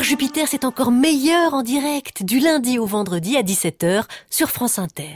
Jupiter, c'est encore meilleur en direct, du lundi au vendredi à 17h sur France Inter.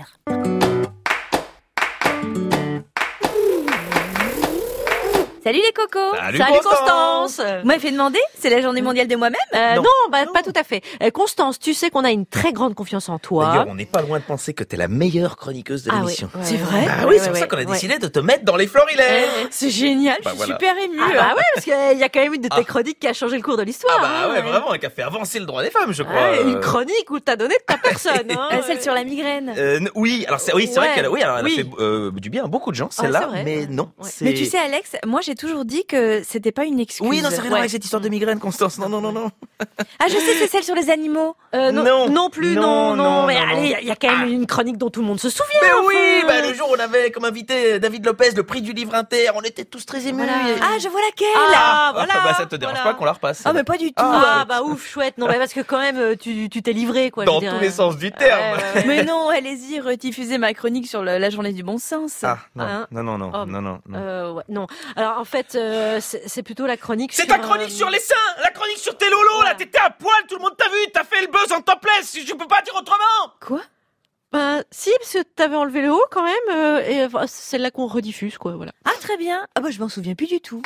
Salut les cocos. Salut Constance. Vous m'avez fait demander, c'est la journée mondiale de moi-même? Non, pas tout à fait. Constance, tu sais qu'on a une très grande confiance en toi. D'ailleurs, on n'est pas loin de penser que t'es la meilleure chroniqueuse de l'émission. Ouais. C'est vrai? Ah oui, c'est pour ça qu'on a décidé de te mettre dans les florilèges. C'est génial, Bah, je suis voilà. super émue. Ah ouais, parce qu'il y a quand même une de tes chroniques qui a changé le cours de l'histoire. Ah bah ouais, vraiment, qui a fait avancer le droit des femmes, je crois. Ouais, une chronique où t'as donné de ta personne. Celle sur la migraine. Oui, alors c'est vrai qu'elle Oui. a fait du bien à beaucoup de gens, celle-là, c'est vrai. mais non. Ouais. c'est- Mais tu sais Alex, moi j'ai toujours dit que c'était pas une excuse. Oui, non, c'est rien à voir avec cette histoire de migraine, Constance. Non. Ah je sais, c'est celle sur les animaux. Non plus. Mais non. allez, il y a quand même une chronique dont tout le monde se souvient. Mais enfin. oui, le jour où on avait comme invité David Lopez, le prix du livre inter, on était tous très émus. Voilà. Et- Ah je vois laquelle. Bah ça te dérange pas qu'on la repasse. Ah mais pas du tout. Ah bah ouf, chouette. Non, mais parce que quand même, tu t'es livré, quoi. Dans je veux tous dire. les sens du terme. Ouais. Mais non, allez-y, rediffusez ma chronique sur la journée du bon sens. Ah, non, Hein non. Ouais, non. Alors en fait, c'est plutôt la chronique. C'est sur, ta chronique sur les seins, la chronique sur tes lolos, là, t'étais à poil, tout le monde t'a vu, t'as fait le buzz en topless, je peux pas dire autrement. Quoi? Si, parce que t'avais enlevé le haut quand même, et c'est celle-là qu'on rediffuse, quoi. Voilà. Ah très bien. Ah bah je m'en souviens plus du tout.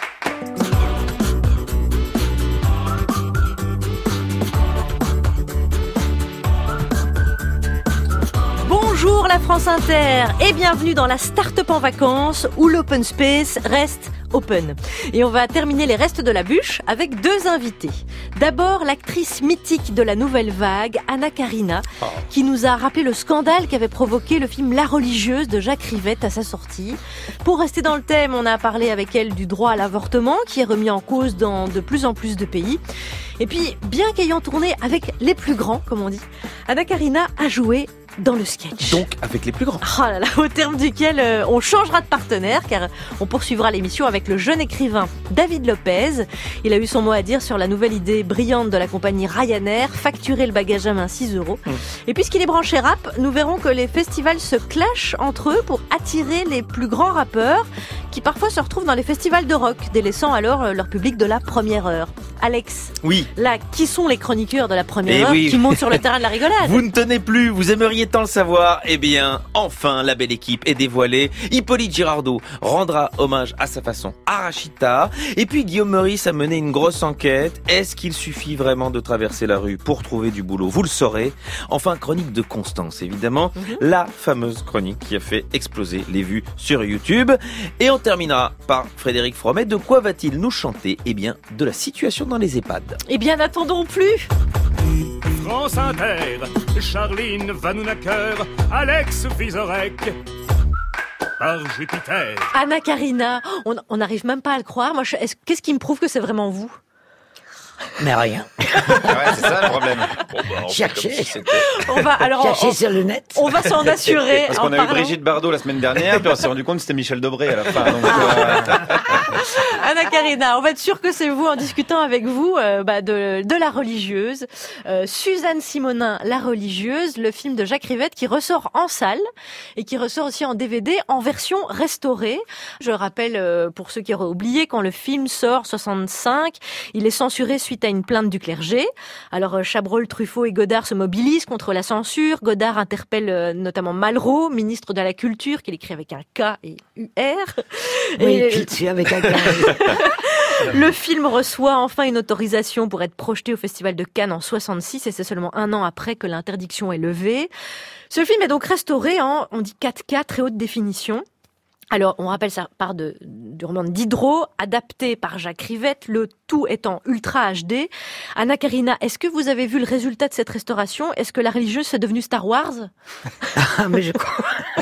Bonjour la France Inter et bienvenue dans la Start-up en vacances où l'open space reste open. Et on va terminer les restes de la bûche avec deux invités. D'abord l'actrice mythique de la nouvelle vague, Anna Karina, qui nous a rappelé le scandale qu'avait provoqué le film La Religieuse de Jacques Rivette à sa sortie. Pour rester dans le thème, on a parlé avec elle du droit à l'avortement qui est remis en cause dans de plus en plus de pays. Et puis, bien qu'ayant tourné avec les plus grands, comme on dit, Anna Karina a joué dans le sketch. Donc, avec les plus grands. Oh là là, au terme duquel on changera de partenaire car on poursuivra l'émission avec le jeune écrivain David Lopez. Il a eu son mot à dire sur la nouvelle idée brillante de la compagnie Ryanair, facturer le bagage à main 6 €. Et puisqu'il est branché rap, nous verrons que les festivals se clashent entre eux pour attirer les plus grands rappeurs qui parfois se retrouvent dans les festivals de rock, délaissant alors leur public de la première heure. Alex, Oui. là, qui sont les chroniqueurs de la première Eh heure oui. qui montent sur le terrain de la rigolade? Vous ne tenez plus, vous aimeriez tant le savoir. Eh bien, enfin, la belle équipe est dévoilée. Hippolyte Girardot rendra hommage à sa façon à Rachita. Et puis, Guillaume Meurice a mené une grosse enquête. Est-ce qu'il suffit vraiment de traverser la rue pour trouver du boulot? Vous le saurez. Enfin, chronique de Constance, évidemment. La fameuse chronique qui a fait exploser les vues sur YouTube. Et on terminera par Frédéric Fromet. De quoi va-t-il nous chanter? Eh bien, de la situation dans les EHPAD. Eh bien, n'attendons plus. France Inter, Charline Vanhoenacker, Alex Vizorek, par Jupiter. Anna Karina, on n'arrive même pas à le croire. Moi, qu'est-ce qui me prouve que c'est vraiment vous? Mais rien. Ouais, c'est ça le problème. Cherchez. On va alors Cherchez sur le net. on va s'en assurer. Parce en qu'on a eu parlant. Brigitte Bardot la semaine dernière, puis on s'est rendu compte que c'était Michel Debré à la fin. Donc, Anna Karina, on va être sûr que c'est vous en discutant avec vous de La Religieuse. Suzanne Simonin, La Religieuse, le film de Jacques Rivette qui ressort en salle et qui ressort aussi en DVD en version restaurée. Je rappelle pour ceux qui auraient oublié, quand le film sort 65, il est censuré suite à une plainte du clergé. Alors Chabrol, Truffaut et Godard se mobilisent contre la censure. Godard interpelle notamment Malraux, ministre de la Culture, qu'il écrit avec un K et UR. Oui, Et- puis dessus avec un carré. Le film reçoit enfin une autorisation pour être projeté au Festival de Cannes en 66 et c'est seulement un an après que l'interdiction est levée. Ce film est donc restauré en, on dit 4K, très haute définition. Alors, on rappelle ça part du roman de Diderot, adapté par Jacques Rivette, le tout étant ultra HD. Anna Karina, est-ce que vous avez vu le résultat de cette restauration? Est-ce que La Religieuse est devenue Star Wars? Ah, mais je crois.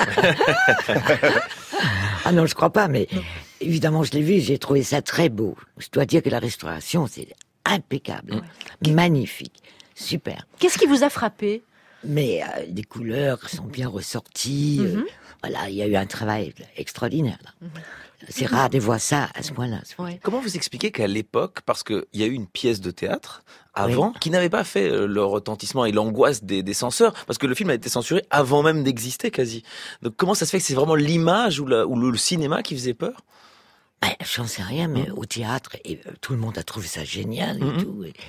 Ah non, je crois pas, mais évidemment, je l'ai vu, j'ai trouvé ça très beau. Je dois dire que la restauration, c'est impeccable. Magnifique. Super. Qu'est-ce qui vous a frappé? Mais les couleurs sont bien ressorties. Voilà, il y a eu un travail extraordinaire. Là. C'est rare de voir ça à ce point-là. Ouais. Comment vous expliquez qu'à l'époque, parce qu'il y a eu une pièce de théâtre avant, qui n'avait pas fait le retentissement et l'angoisse des censeurs, parce que le film a été censuré avant même d'exister quasi. Donc comment ça se fait que c'est vraiment l'image ou le cinéma qui faisait peur? Ben, j'en sais rien, mais au théâtre, tout le monde a trouvé ça génial et tout. Et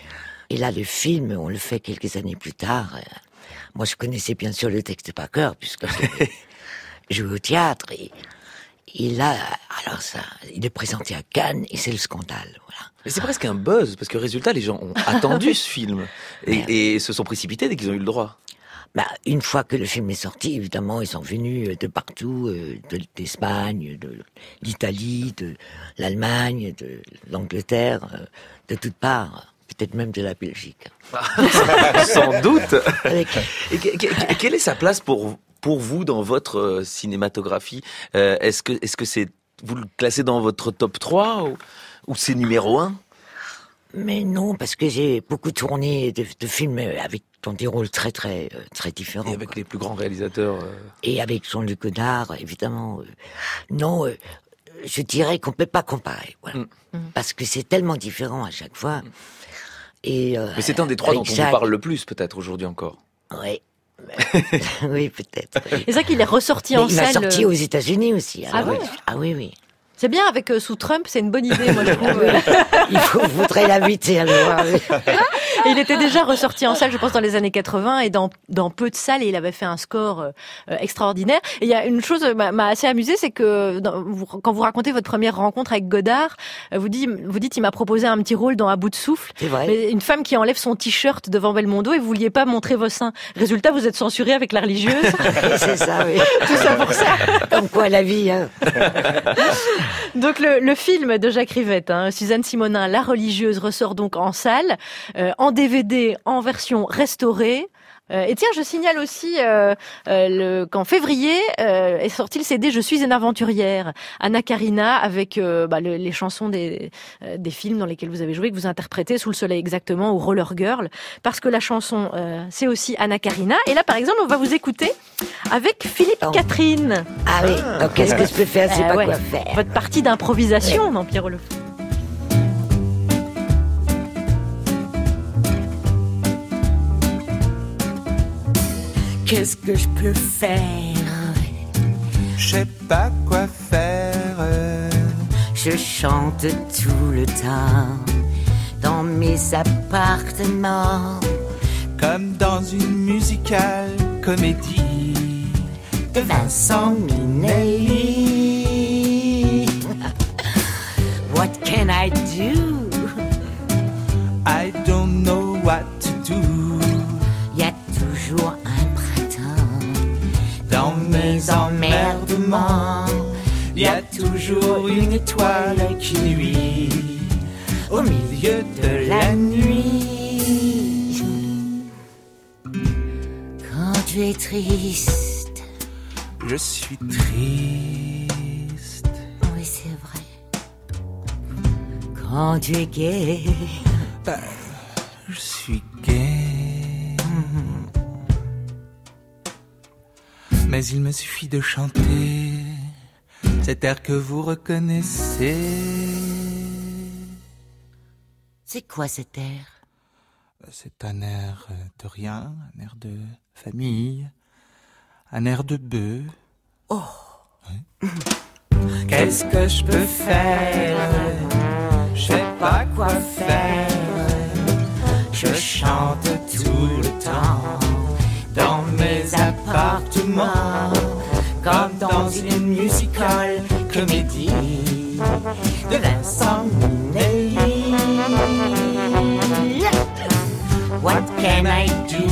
Et là, le film, on le fait quelques années plus tard. Moi, je connaissais bien sûr le texte par cœur, puisque je jouais au théâtre. Et là, alors ça, il est présenté à Cannes et c'est le scandale. Voilà. Mais c'est presque un buzz, parce que résultat, les gens ont attendu ce film et se sont précipités dès qu'ils ont eu le droit. Une fois que le film est sorti, évidemment, ils sont venus de partout, d'Espagne, de l'Italie, de l'Allemagne, de l'Angleterre, de toutes parts, peut-être même de la Belgique. Sans doute. Avec... Et quelle est sa place pour vous dans votre cinématographie? Est-ce que c'est, vous le classez dans votre top 3 ou c'est numéro 1? Mais non, parce que j'ai beaucoup tourné de films avec dans des rôles très différents. Et avec les plus grands réalisateurs. Et avec Jean-Luc Godard, évidemment. Non, je dirais qu'on peut pas comparer. Voilà. Parce que c'est tellement différent à chaque fois. Et, mais c'est un des 3 dont on vous parle le plus, peut-être, aujourd'hui encore. Oui. Oui, peut-être. Et c'est vrai qu'il est ressorti en salle. Il est sorti aux États-Unis aussi. Ah oui. C'est bien, avec sous Trump, c'est une bonne idée, moi je trouve. Il faudrait l'inviter à le voir. Et il était déjà ressorti en salle, je pense, dans les années 80 et dans peu de salles, et il avait fait un score extraordinaire. Et il y a une chose m'a assez amusé, c'est que quand vous racontez votre première rencontre avec Godard, vous dites il m'a proposé un petit rôle dans À bout de souffle. C'est vrai. Mais une femme qui enlève son t-shirt devant Belmondo et vous vouliez pas montrer vos seins. Résultat, vous êtes censuré avec La religieuse. C'est ça, oui. Tout ça pour ça. Comme quoi la vie, hein. Donc le film de Jacques Rivette, Suzanne Simonin, La religieuse, ressort donc en salle, en DVD, en version restaurée. Et tiens, je signale aussi qu'en février est sorti le CD Je suis une aventurière, Anna Karina, avec les chansons des films dans lesquels vous avez joué, que vous interprétez, Sous le soleil exactement, ou Roller Girl, parce que la chanson c'est aussi Anna Karina. Et là, par exemple, on va vous écouter avec Philippe Catherine. Ah oui, donc qu'est-ce que je peux faire? C'est pas quoi faire. Votre partie d'improvisation dans Pierrot le Fou. Qu'est-ce que je peux faire? Je sais pas quoi faire. Je chante tout le temps dans mes appartements, comme dans une musicale comédie de Vincent Minnelli. What can I do? I don't know what to do. Y a toujours un printemps dans mes emmerdements. Y a toujours une étoile qui luit au milieu de la nuit. Quand tu es triste, je suis triste. Oui, c'est vrai. Quand tu es gai, je suis gai. Mais il me suffit de chanter cet air que vous reconnaissez. C'est quoi cet air? C'est un air de rien, un air de famille, un air de bœuf. Oh. Oui. Qu'est-ce que je peux faire? Je sais pas quoi faire. Je chante tout le temps dans mes appartements, comme dans une musical comédie de Vincent Minnelli. What can I do?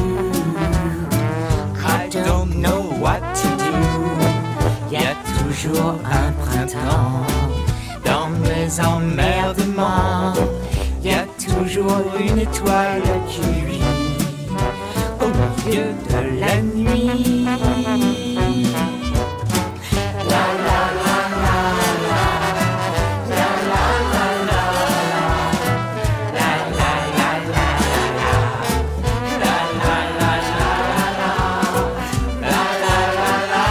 I don't know what to do. Y a toujours un printemps dans mes emmerdements. Y a toujours une étoile qui luit au milieu de la nuit. La la la la la, la la la la la, la la la la la, la la la la la, la la la la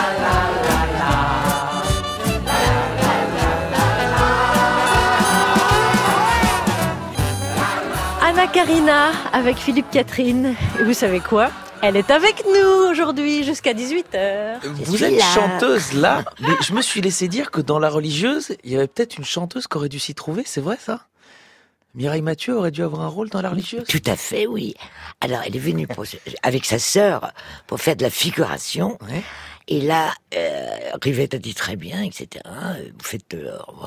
la. Anna Karina avec Philippe Catherine. Et vous savez quoi? Elle est avec nous aujourd'hui jusqu'à 18h. Vous êtes chanteuse là, mais je me suis laissé dire que dans La religieuse, il y avait peut-être une chanteuse qui aurait dû s'y trouver, c'est vrai ça? Mireille Mathieu aurait dû avoir un rôle dans La religieuse? Tout à fait, oui. Alors, elle est venue avec sa sœur pour faire de la figuration. Ouais. Et là, Rivette a dit très bien, etc. Vous faites de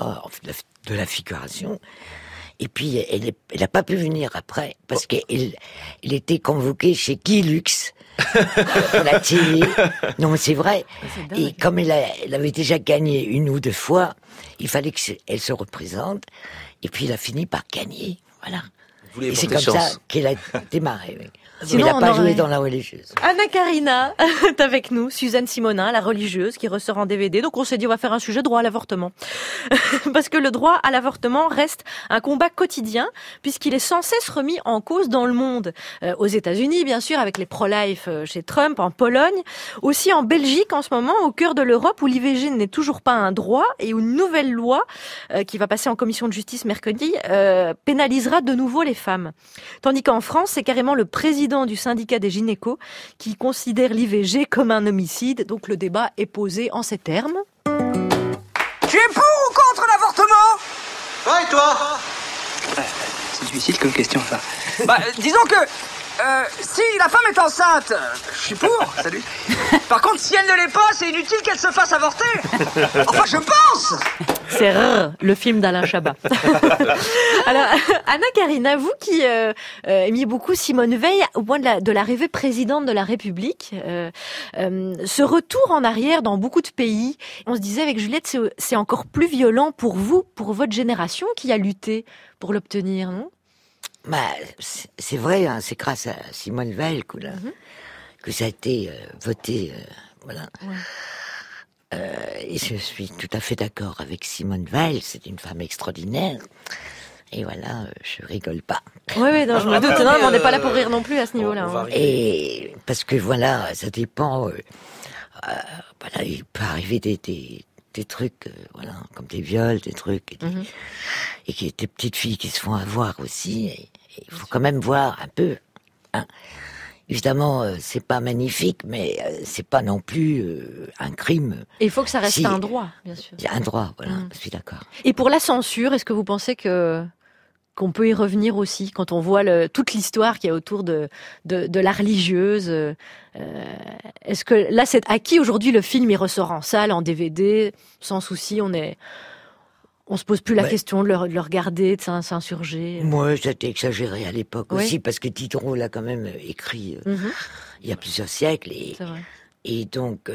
la figuration. Et puis, elle n'a pas pu venir après, parce qu'elle était convoquée chez Guy Lux, pour la télé. Non, mais c'est vrai. Et comme elle avait déjà gagné 1 ou 2 fois, il fallait qu'elle se représente. Et puis, elle a fini par gagner. Voilà. Et c'est comme ça qu'elle a démarré. Oui. Sinon, elle n'a pas aurait... joué dans La religieuse. Anna Karina est avec nous, Suzanne Simonin, La religieuse, qui ressort en DVD. Donc on s'est dit on va faire un sujet droit à l'avortement. Parce que le droit à l'avortement reste un combat quotidien, puisqu'il est sans cesse remis en cause dans le monde. Aux États-Unis, bien sûr, avec les pro-life chez Trump, en Pologne, aussi en Belgique en ce moment, au cœur de l'Europe, où l'IVG n'est toujours pas un droit, et où une nouvelle loi, qui va passer en commission de justice mercredi, pénalisera de nouveau les femmes. Tandis qu'en France, c'est carrément le président du syndicat des gynécos qui considère l'IVG comme un homicide. Donc le débat est posé en ces termes. Tu es pour ou contre l'avortement? Ouais, et toi? C'est difficile comme question, ça. Disons que si la femme est enceinte, je suis pour, salut. Par contre, si elle ne l'est pas, c'est inutile qu'elle se fasse avorter. Enfin, je pense. C'est le film d'Alain Chabat. Alors, Anna Karina, vous qui aimiez beaucoup Simone Veil, au point de l'arrivée présidente de la République, ce retour en arrière dans beaucoup de pays, on se disait avec Juliette, c'est encore plus violent pour vous, pour votre génération qui a lutté pour l'obtenir, non? C'est vrai, hein, c'est grâce à Simone Veil que ça a été voté, voilà. Ouais. Et je suis tout à fait d'accord avec Simone Veil, c'est une femme extraordinaire. Et voilà, je rigole pas. Oui, non, je me doute. Non, mais on n'est pas là pour rire non plus à ce niveau-là. Et parce que voilà, ça dépend. Voilà, il peut arriver des trucs, voilà, comme des viols, des trucs, et des petites filles qui se font avoir aussi. Et il faut quand même voir un peu. Hein. Évidemment, c'est pas magnifique, mais c'est pas non plus un crime. Et il faut que ça reste un droit, bien sûr. Un droit, voilà, je suis d'accord. Et pour la censure, est-ce que vous pensez qu'on peut y revenir aussi quand on voit toute l'histoire qu'il y a autour de la religieuse? Est-ce que là, c'est acquis aujourd'hui, le film il ressort en salle, en DVD, sans souci, on se pose plus la question de le regarder, de s'insurger. Moi, c'était exagéré à l'époque aussi, parce que Diderot l'a quand même écrit il y a plusieurs siècles. C'est vrai. Et donc,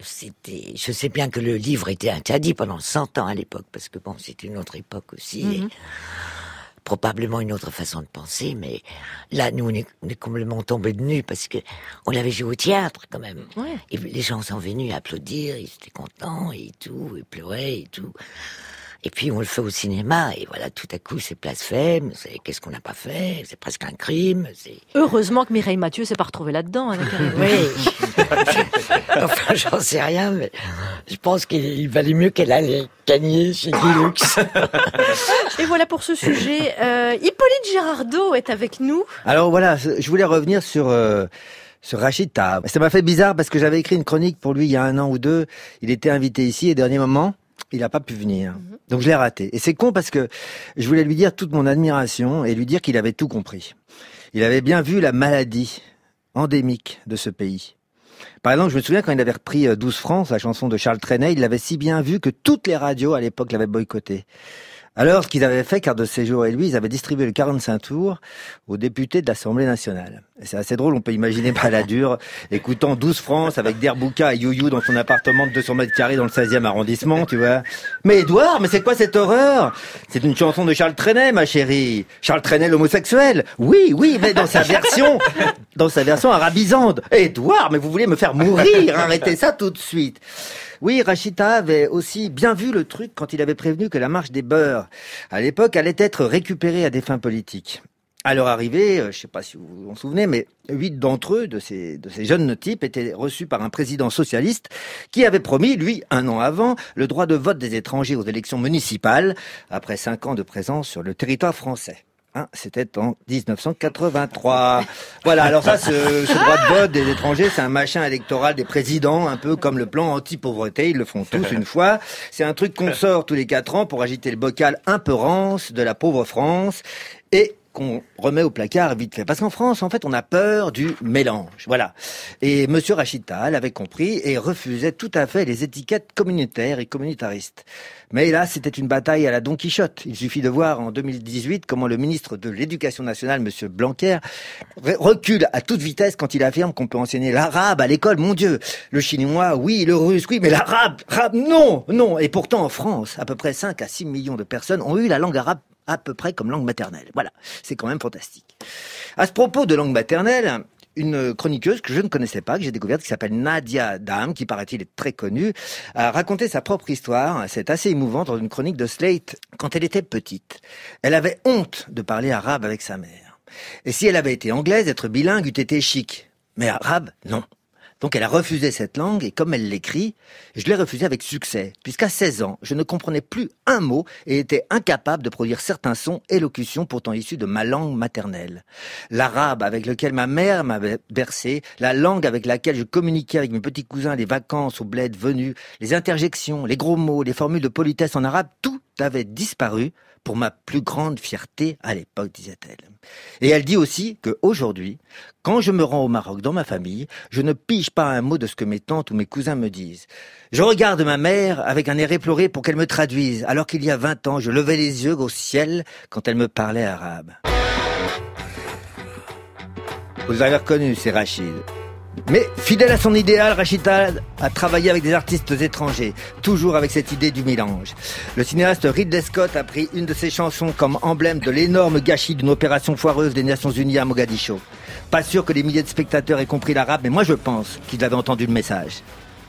je sais bien que le livre était interdit pendant 100 ans à l'époque, parce que bon, c'était une autre époque aussi. Et probablement une autre façon de penser, mais là, nous, on est complètement tombés de nu, parce que on l'avait joué au théâtre, quand même. Ouais. Et les gens sont venus applaudir, ils étaient contents, et tout, et pleuraient, et tout. Et puis on le fait au cinéma, et voilà, tout à coup c'est blasphème, qu'est-ce qu'on n'a pas fait, c'est presque un crime. Heureusement que Mireille Mathieu s'est pas retrouvée là-dedans. Oui. Enfin, j'en sais rien, mais je pense qu'il valait mieux qu'elle allait gagner chez Guy Lux. Et voilà pour ce sujet. Hippolyte Girardot est avec nous. Alors voilà, je voulais revenir sur Rachid Taha. Ça m'a fait bizarre parce que j'avais écrit une chronique pour lui il y a 1 an ou 2. Il était invité ici et dernier moment, il n'a pas pu venir. Donc je l'ai raté. Et c'est con parce que je voulais lui dire toute mon admiration et lui dire qu'il avait tout compris. Il avait bien vu la maladie endémique de ce pays. Par exemple, je me souviens quand il avait repris 12 francs, la chanson de Charles Trenet, il l'avait si bien vu que toutes les radios à l'époque l'avaient boycotté. Alors, ce qu'ils avaient fait, Carte de séjour et lui, ils avaient distribué le 45 tours aux députés de l'Assemblée nationale. Et c'est assez drôle, on peut imaginer Balladur écoutant 12 francs avec Derbouka et You-You dans son appartement de 200 mètres carrés dans le 16e arrondissement, tu vois. Mais Édouard, mais c'est quoi cette horreur? C'est une chanson de Charles Trenet, ma chérie. Charles Trenet, l'homosexuel. Oui, mais dans sa version arabisante. Édouard, mais vous voulez me faire mourir, arrêtez ça tout de suite. Oui, Rachid Taha avait aussi bien vu le truc quand il avait prévenu que la marche des beurs, à l'époque, allait être récupérée à des fins politiques. À leur arrivée, je sais pas si vous vous en souvenez, mais 8 d'entre eux, de ces jeunes types, étaient reçus par un président socialiste qui avait promis, lui, 1 an avant, le droit de vote des étrangers aux élections municipales, après 5 ans de présence sur le territoire français. C'était en 1983. Voilà, alors ça, ce droit de vote des étrangers, c'est un machin électoral des présidents, un peu comme le plan anti-pauvreté, ils le font tous une fois. C'est un truc qu'on sort tous les 4 ans pour agiter le bocal un peu rance de la pauvre France. et qu'on remet au placard vite fait. Parce qu'en France, en fait, on a peur du mélange. Voilà. Et Monsieur Rachid Taal avait compris et refusait tout à fait les étiquettes communautaires et communautaristes. Mais là, c'était une bataille à la Don Quichotte. Il suffit de voir en 2018 comment le ministre de l'Éducation nationale, Monsieur Blanquer, recule à toute vitesse quand il affirme qu'on peut enseigner l'arabe à l'école. Mon Dieu, le chinois, oui, le russe, oui, mais l'arabe, non, non. Et pourtant, en France, à peu près 5 à 6 millions de personnes ont eu la langue arabe à peu près comme langue maternelle. Voilà, c'est quand même fantastique. À ce propos de langue maternelle, une chroniqueuse que je ne connaissais pas, que j'ai découverte, qui s'appelle Nadia Dam, qui paraît-il est très connue, a raconté sa propre histoire. C'est assez émouvant dans une chronique de Slate. Quand elle était petite, elle avait honte de parler arabe avec sa mère. Et si elle avait été anglaise, être bilingue eût été chic. Mais arabe, non. Donc elle a refusé cette langue, et comme elle l'écrit, je l'ai refusée avec succès, puisqu'à 16 ans, je ne comprenais plus un mot et étais incapable de produire certains sons et locutions pourtant issus de ma langue maternelle. L'arabe avec lequel ma mère m'avait bercé, la langue avec laquelle je communiquais avec mes petits cousins les vacances au bled venu, les interjections, les gros mots, les formules de politesse en arabe, tout avait disparu pour ma plus grande fierté à l'époque, disait-elle. Et elle dit aussi qu'aujourd'hui, quand je me rends au Maroc dans ma famille, je ne pige pas un mot de ce que mes tantes ou mes cousins me disent. Je regarde ma mère avec un air éploré pour qu'elle me traduise, alors qu'il y a 20 ans, je levais les yeux au ciel quand elle me parlait arabe. Vous avez reconnu, c'est Rachid. Mais fidèle à son idéal, Rachid Taal a travaillé avec des artistes étrangers, toujours avec cette idée du mélange. Le cinéaste Ridley Scott a pris une de ses chansons comme emblème de l'énorme gâchis d'une opération foireuse des Nations Unies à Mogadiscio. Pas sûr que les milliers de spectateurs aient compris l'arabe, mais moi je pense qu'ils avaient entendu le message.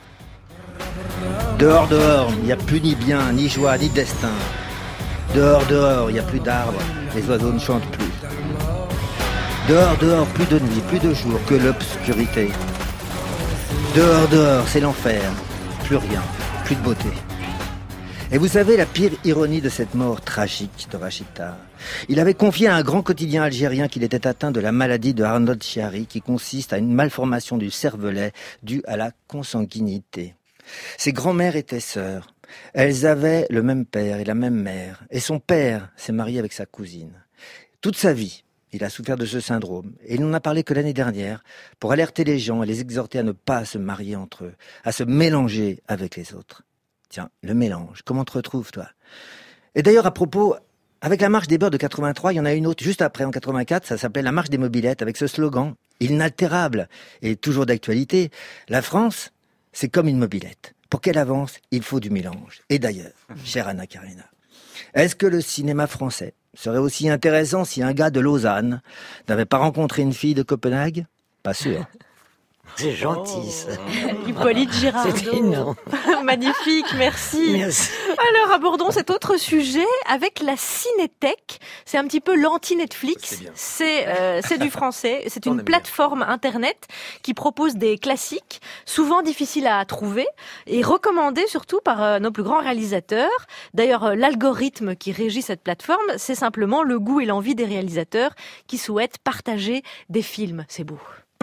Dehors, dehors, il n'y a plus ni bien, ni joie, ni destin. Dehors, dehors, il n'y a plus d'arbres, les oiseaux ne chantent plus. Dehors, dehors, plus de nuit, plus de jour, que l'obscurité. Dehors, dehors, c'est l'enfer. Plus rien, plus de beauté. Et vous savez la pire ironie de cette mort tragique de Rachid Taal. Il avait confié à un grand quotidien algérien qu'il était atteint de la maladie de Arnold Chiari, qui consiste à une malformation du cervelet due à la consanguinité. Ses grands-mères étaient sœurs. Elles avaient le même père et la même mère. Et son père s'est marié avec sa cousine. Toute sa vie, il a souffert de ce syndrome, et il n'en a parlé que l'année dernière, pour alerter les gens et les exhorter à ne pas se marier entre eux, à se mélanger avec les autres. Tiens, le mélange, comment te retrouves, toi? Et d'ailleurs, à propos, avec la marche des beurs de 83, il y en a une autre juste après, en 84, ça s'appelait la marche des mobylettes, avec ce slogan, inaltérable, et toujours d'actualité. La France, c'est comme une mobylette. Pour qu'elle avance, il faut du mélange. Et d'ailleurs, chère Anna Karina, est-ce que le cinéma français serait aussi intéressant si un gars de Lausanne n'avait pas rencontré une fille de Copenhague? Pas sûr. C'est gentil, ça. Hippolyte Girardot. C'est énorme. Magnifique, merci. Merci. Alors, abordons cet autre sujet avec la Cinétech. C'est un petit peu l'anti-Netflix. C'est du français. C'est une plateforme internet qui propose des classiques, souvent difficiles à trouver et recommandés surtout par nos plus grands réalisateurs. D'ailleurs, l'algorithme qui régit cette plateforme, c'est simplement le goût et l'envie des réalisateurs qui souhaitent partager des films. C'est beau.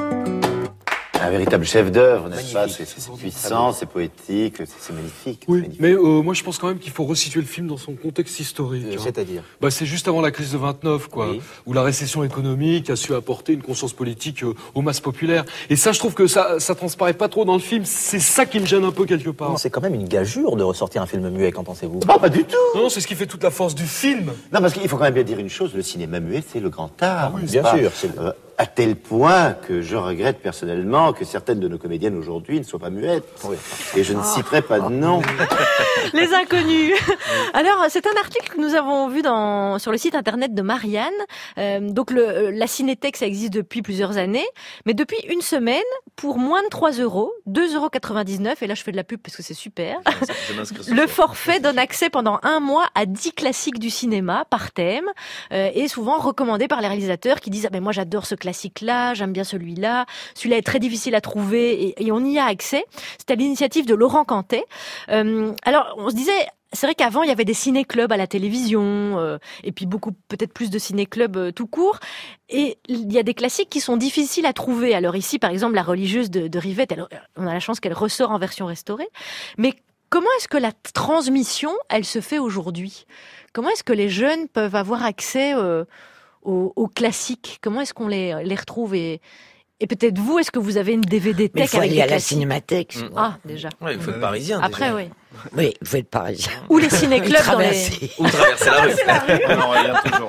Un véritable chef-d'œuvre, n'est-ce pas? C'est puissant, c'est poétique, c'est magnifique. Oui, magnifique. mais moi je pense quand même qu'il faut resituer le film dans son contexte historique. C'est-à-dire? Bah, c'est juste avant la crise de 29, quoi, oui. Où la récession économique a su apporter une conscience politique aux masses populaires. Et ça, je trouve que ça transparaît pas trop dans le film. C'est ça qui me gêne un peu quelque part. C'est quand même une gageure de ressortir un film muet, qu'en pensez-vous? Oh, pas du tout. Non, c'est ce qui fait toute la force du film. Non, parce qu'il faut quand même bien dire une chose, le cinéma muet, c'est le grand art. Ah oui, bien sûr. À tel point que je regrette personnellement que certaines de nos comédiennes aujourd'hui ne soient pas muettes. Oui. Et je ne citerai pas de nom. Les inconnus. Alors, c'est un article que nous avons vu sur le site internet de Marianne. Donc, la Cinétech, ça existe depuis plusieurs années. Mais depuis une semaine, pour moins de 3 €, 2,99 €, et là, je fais de la pub parce que c'est super. Le forfait donne accès pendant 1 mois à 10 classiques du cinéma par thème, et souvent recommandés par les réalisateurs qui disent « Ah ben moi, j'adore ce classique-là, j'aime bien celui-là, celui-là est très difficile à trouver et on y a accès. » C'est à l'initiative de Laurent Cantet. Alors, on se disait, c'est vrai qu'avant, il y avait des ciné-clubs à la télévision, et puis beaucoup, peut-être plus de ciné-clubs tout court. Et il y a des classiques qui sont difficiles à trouver. Alors ici, par exemple, La religieuse de Rivette, on a la chance qu'elle ressort en version restaurée. Mais comment est-ce que la transmission, elle se fait aujourd'hui? Comment est-ce que les jeunes peuvent avoir accès aux classiques? Comment est-ce qu'on les retrouve et peut-être vous, est-ce que vous avez une DVD Mais il tech faut avec aller des à la classiques? cinémathèque. Ah, déjà. Ouais, il faut être parisien. Après, déjà. oui. Oui, il faut être parisien. Ou les ciné-clubs dans les... Ou traverser la rue. On en revient toujours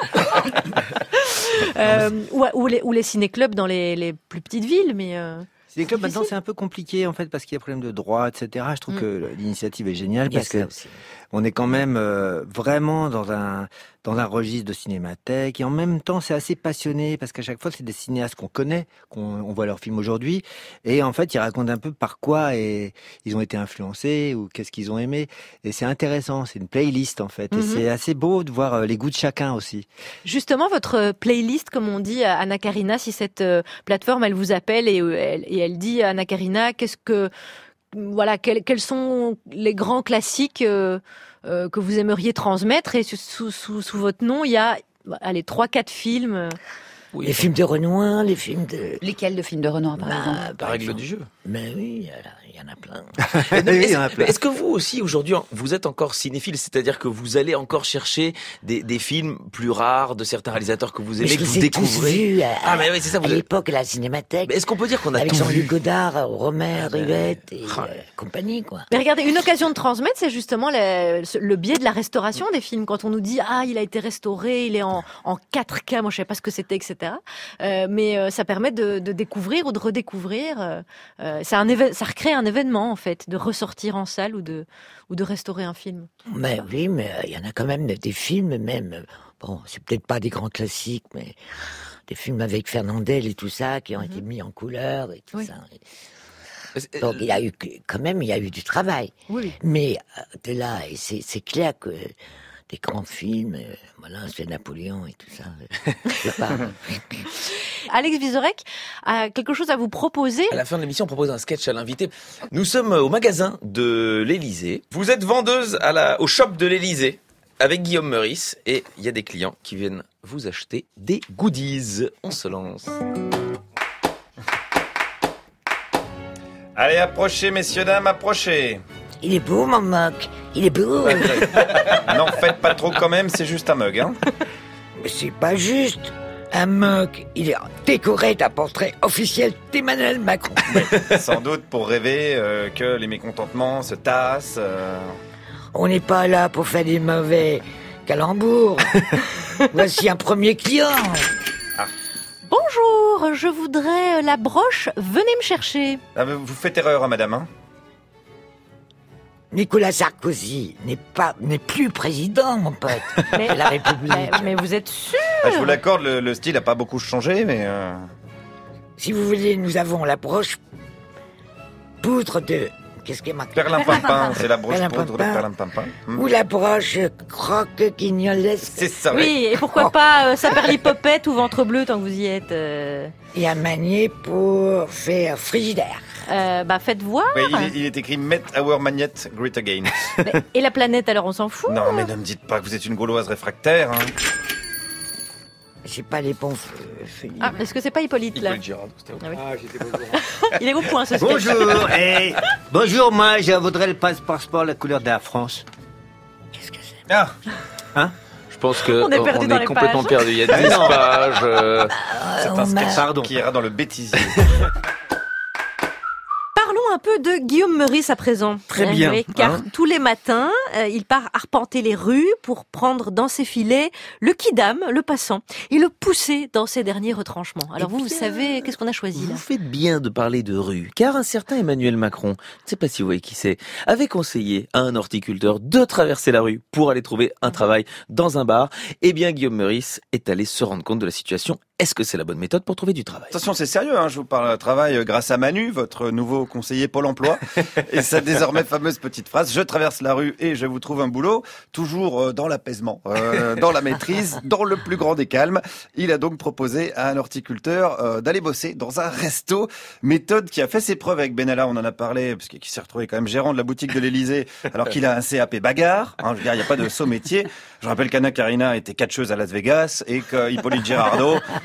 là. ou les ciné-clubs dans les plus petites villes, mais... Les clubs maintenant c'est un peu compliqué en fait parce qu'il y a problème de droit, etc. Je trouve que l'initiative est géniale parce que on est quand même vraiment dans un registre de cinémathèque et en même temps c'est assez passionné parce qu'à chaque fois c'est des cinéastes qu'on connaît, on voit leurs films aujourd'hui et en fait ils racontent un peu par quoi et ils ont été influencés ou qu'est-ce qu'ils ont aimé et c'est intéressant, c'est une playlist en fait et c'est assez beau de voir les goûts de chacun aussi. Justement votre playlist comme on dit à Anna Karina, si cette plateforme elle vous appelle et elle dit à Anna Karina quels sont les grands classiques que vous aimeriez transmettre et sous votre nom il y a 3-4 films. Oui, les films de Renoir, les films de... Lesquels de films de Renoir, par exemple? La règle du jeu. Mais oui, il y en a plein. Est-ce que vous aussi, aujourd'hui, vous êtes encore cinéphile? C'est-à-dire que vous allez encore chercher des films plus rares de certains réalisateurs que vous aimez, que vous découvrez? Mais oui, c'est ça. À l'époque, la cinémathèque. Mais est-ce qu'on peut dire qu'on a avec tout Jean-Luc vu? Godard, Romer, Rivette et compagnie, quoi. Mais regardez, une occasion de transmettre, c'est justement le biais de la restauration des films. Quand on nous dit, il a été restauré, il est en 4K, moi je savais pas ce que c'était, etc. Mais ça permet de découvrir ou de redécouvrir. Ça recrée un événement en fait, de ressortir en salle ou de restaurer un film. Mais oui, mais il y en a quand même des films même. Bon, c'est peut-être pas des grands classiques, mais des films avec Fernandel et tout ça qui ont été mis en couleur et tout ça. Donc il y a eu du travail. Oui. Mais de là, et c'est clair que des grands films, c'est Napoléon et tout ça. C'est pas... Alex Vizorek a quelque chose à vous proposer. À la fin de l'émission, on propose un sketch à l'invité. Nous sommes au magasin de l'Élysée. Vous êtes vendeuse au shop de l'Élysée avec Guillaume Meurice et il y a des clients qui viennent vous acheter des goodies. On se lance. Allez, approchez, messieurs, dames, approchez. Il est beau, mon mug. Il est beau. N'en faites pas trop quand même, c'est juste un mug, hein. Mais c'est pas juste. Un mug, il est décoré d'un portrait officiel d'Emmanuel Macron. Sans doute pour rêver que les mécontentements se tassent. On n'est pas là pour faire des mauvais calembours. Voici un premier client. Bonjour, je voudrais la broche. Venez me chercher. Vous faites erreur, madame, hein. Nicolas Sarkozy n'est plus président, mon pote, de la République. Mais vous êtes sûr? Je vous l'accorde, le style n'a pas beaucoup changé, mais... Si vous voulez, nous avons la broche poudre de... Qu'est-ce qui est marqué? Perlimpinpin, c'est la broche poudre de perlimpinpin. Ou la broche croque-guignolesque. C'est ça, oui. Et pourquoi pas saperlipopette ou ventre bleu tant que vous y êtes. Et à manier pour faire frigidaire. Faites voir. Oui, il est écrit Met our magnet great again. Et la planète, alors on s'en fout? Non, mais ne me dites pas que vous êtes une Gauloise réfractaire. Hein. J'ai pas les bons feuilles. Est-ce que c'est pas Hippolyte là? Hippolyte Girardot, c'était j'étais bon. Il est au point ce sketch. Bonjour, bonjour, moi je voudrais le passeport la couleur de la France. Qu'est-ce que c'est? Hein? Je pense qu'on est perdu dans les complètement pages. perdu. Il y a 10 pages. C'est un sketch qui ira dans le bêtisier. Parlons un peu de Guillaume Meurice à présent. Très bien. Oui, car tous les matins, il part arpenter les rues pour prendre dans ses filets le quidam, le passant, et le pousser dans ses derniers retranchements. Alors vous savez, qu'est-ce qu'on a choisi là? Vous faites bien de parler de rue, car un certain Emmanuel Macron, je ne sais pas si vous voyez qui c'est, avait conseillé à un horticulteur de traverser la rue pour aller trouver un travail dans un bar. Eh bien, Guillaume Meurice est allé se rendre compte de la situation. Est-ce que c'est la bonne méthode pour trouver du travail? Attention, c'est sérieux, hein, je vous parle de travail grâce à Manu, votre nouveau conseiller Pôle emploi, et sa désormais fameuse petite phrase, je traverse la rue et je vous trouve un boulot, toujours dans l'apaisement, dans la maîtrise, dans le plus grand des calmes. Il a donc proposé à un horticulteur d'aller bosser dans un resto, méthode qui a fait ses preuves avec Benalla, on en a parlé, parce qu'il s'est retrouvé quand même gérant de la boutique de l'Élysée, alors qu'il a un CAP bagarre, hein, je veux dire, il n'y a pas de saut métier. Je rappelle qu'Anna Karina était catcheuse à Las Vegas et que Hippolyte Girardot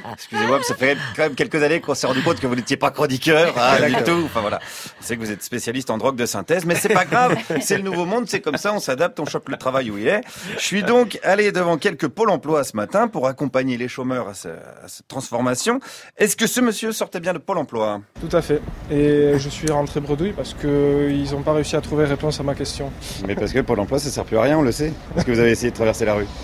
Excusez-moi, ça fait quand même quelques années qu'on s'est rendu compte que vous n'étiez pas chroniqueur, du tout. Enfin voilà, on sait que vous êtes spécialiste en drogue de synthèse, mais c'est pas grave, c'est le nouveau monde, c'est comme ça, on s'adapte, on chope le travail où il est. Je suis donc allé devant quelques pôles emploi ce matin pour accompagner les chômeurs à cette transformation. Est-ce que ce monsieur sortait bien de Pôle emploi? Tout à fait. Et je suis rentré bredouille parce qu'ils n'ont pas réussi à trouver réponse à ma question. Mais parce que Pôle emploi, ça sert plus à rien, on le sait. Est-ce que vous avez essayé de traverser la rue?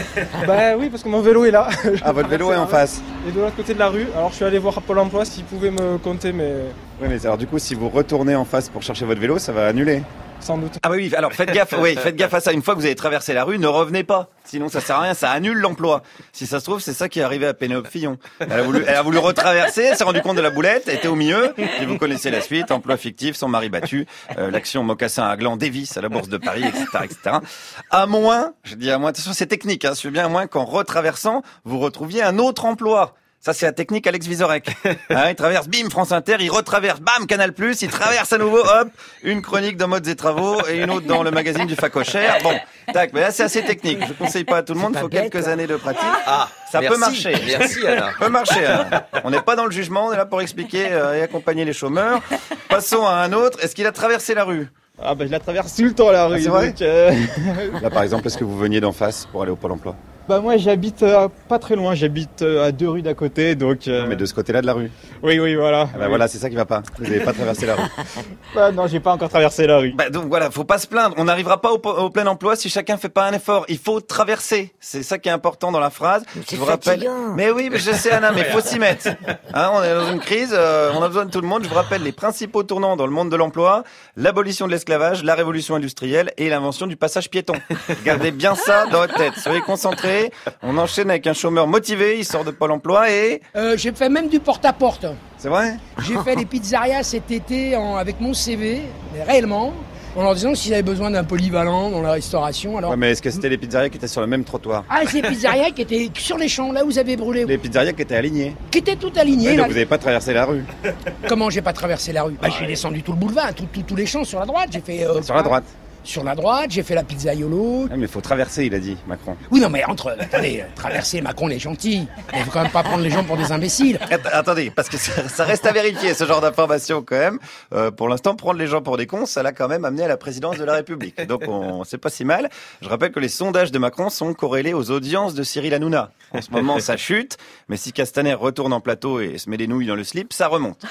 Bah oui, parce que mon vélo est là. Ah, votre vélo est en face. Et de l'autre côté de la rue. Alors je suis allé voir Pôle emploi s'ils pouvaient me compter, mais... Oui, mais alors du coup, si vous retournez en face pour chercher votre vélo, ça va annuler. Sans doute. Ah oui, alors faites gaffe à ça. Une fois que vous avez traversé la rue, ne revenez pas. Sinon, ça sert à rien, ça annule l'emploi. Si ça se trouve, c'est ça qui est arrivé à Pénélope Fillon. Elle a voulu retraverser, elle s'est rendue compte de la boulette, elle était au milieu, et vous connaissez la suite, emploi fictif, son mari battu, l'action mocassin à gland Davis à la Bourse de Paris, etc. À moins, je dis à moins, attention, c'est technique, je suis bien à moins qu'en retraversant, vous retrouviez un autre emploi. Ça, c'est la technique Alex Vizorek. Il traverse, bim, France Inter, il retraverse, bam, Canal+, il traverse à nouveau, hop, une chronique dans Modes et Travaux et une autre dans le magazine du Facochère. Bon, tac, mais là, c'est assez technique. Je conseille pas à tout le monde, il faut quelques années de pratique. Ça peut marcher. Merci, Anna. Ça peut marcher, Anna. On n'est pas dans le jugement, on est là pour expliquer et accompagner les chômeurs. Passons à un autre. Est-ce qu'il a traversé la rue? Ah bah je la traverse tout le temps la rue. C'est vrai donc, Là, par exemple, est-ce que vous veniez d'en face pour aller au Pôle emploi? Bah moi j'habite pas très loin, j'habite à 2 rues d'à côté, donc... Mais de ce côté-là de la rue? Oui, voilà. Ah bah voilà, c'est ça qui va pas. Vous n'avez pas traversé la rue. Bah non, j'ai pas encore traversé la rue. Bah donc voilà, faut pas se plaindre. On n'arrivera pas au plein emploi si chacun fait pas un effort. Il faut traverser. C'est ça qui est important dans la phrase. Je vous rappelle. Mais oui, mais je sais Anna, mais faut s'y mettre. On est dans une crise, on a besoin de tout le monde. Je vous rappelle les principaux tournants dans le monde de l'emploi: l'abolition de l'esclavage, la révolution industrielle et l'invention du passage piéton. Gardez bien ça dans votre tête. Soyez concentrés. On enchaîne avec un chômeur motivé, il sort de Pôle emploi et... J'ai fait même du porte-à-porte. C'est vrai? J'ai fait les pizzerias cet été avec mon CV, mais réellement, en leur disant s'ils avaient besoin d'un polyvalent dans la restauration. Alors... Ouais, mais est-ce que c'était les pizzerias qui étaient sur le même trottoir? Ah, c'est les pizzerias qui étaient sur les champs, là où vous avez brûlé. Les pizzerias qui étaient alignées? Qui étaient toutes alignées. Ouais, là. donc vous n'avez pas traversé la rue? Comment j'ai pas traversé la rue? J'ai descendu tout le boulevard, tous les champs sur la droite. J'ai fait... Sur la droite? Sur la droite, j'ai fait la pizzaiolo. Ah, mais il faut traverser, il a dit, Macron. Oui, non, mais attendez, traverser, Macron, il est gentil. Il faut quand même pas prendre les gens pour des imbéciles. Attendez, parce que ça reste à vérifier, ce genre d'information, quand même. Pour l'instant, prendre les gens pour des cons, ça l'a quand même amené à la présidence de la République. Donc, c'est pas si mal. Je rappelle que les sondages de Macron sont corrélés aux audiences de Cyril Hanouna. En ce moment, ça chute. Mais si Castaner retourne en plateau et se met des nouilles dans le slip, ça remonte.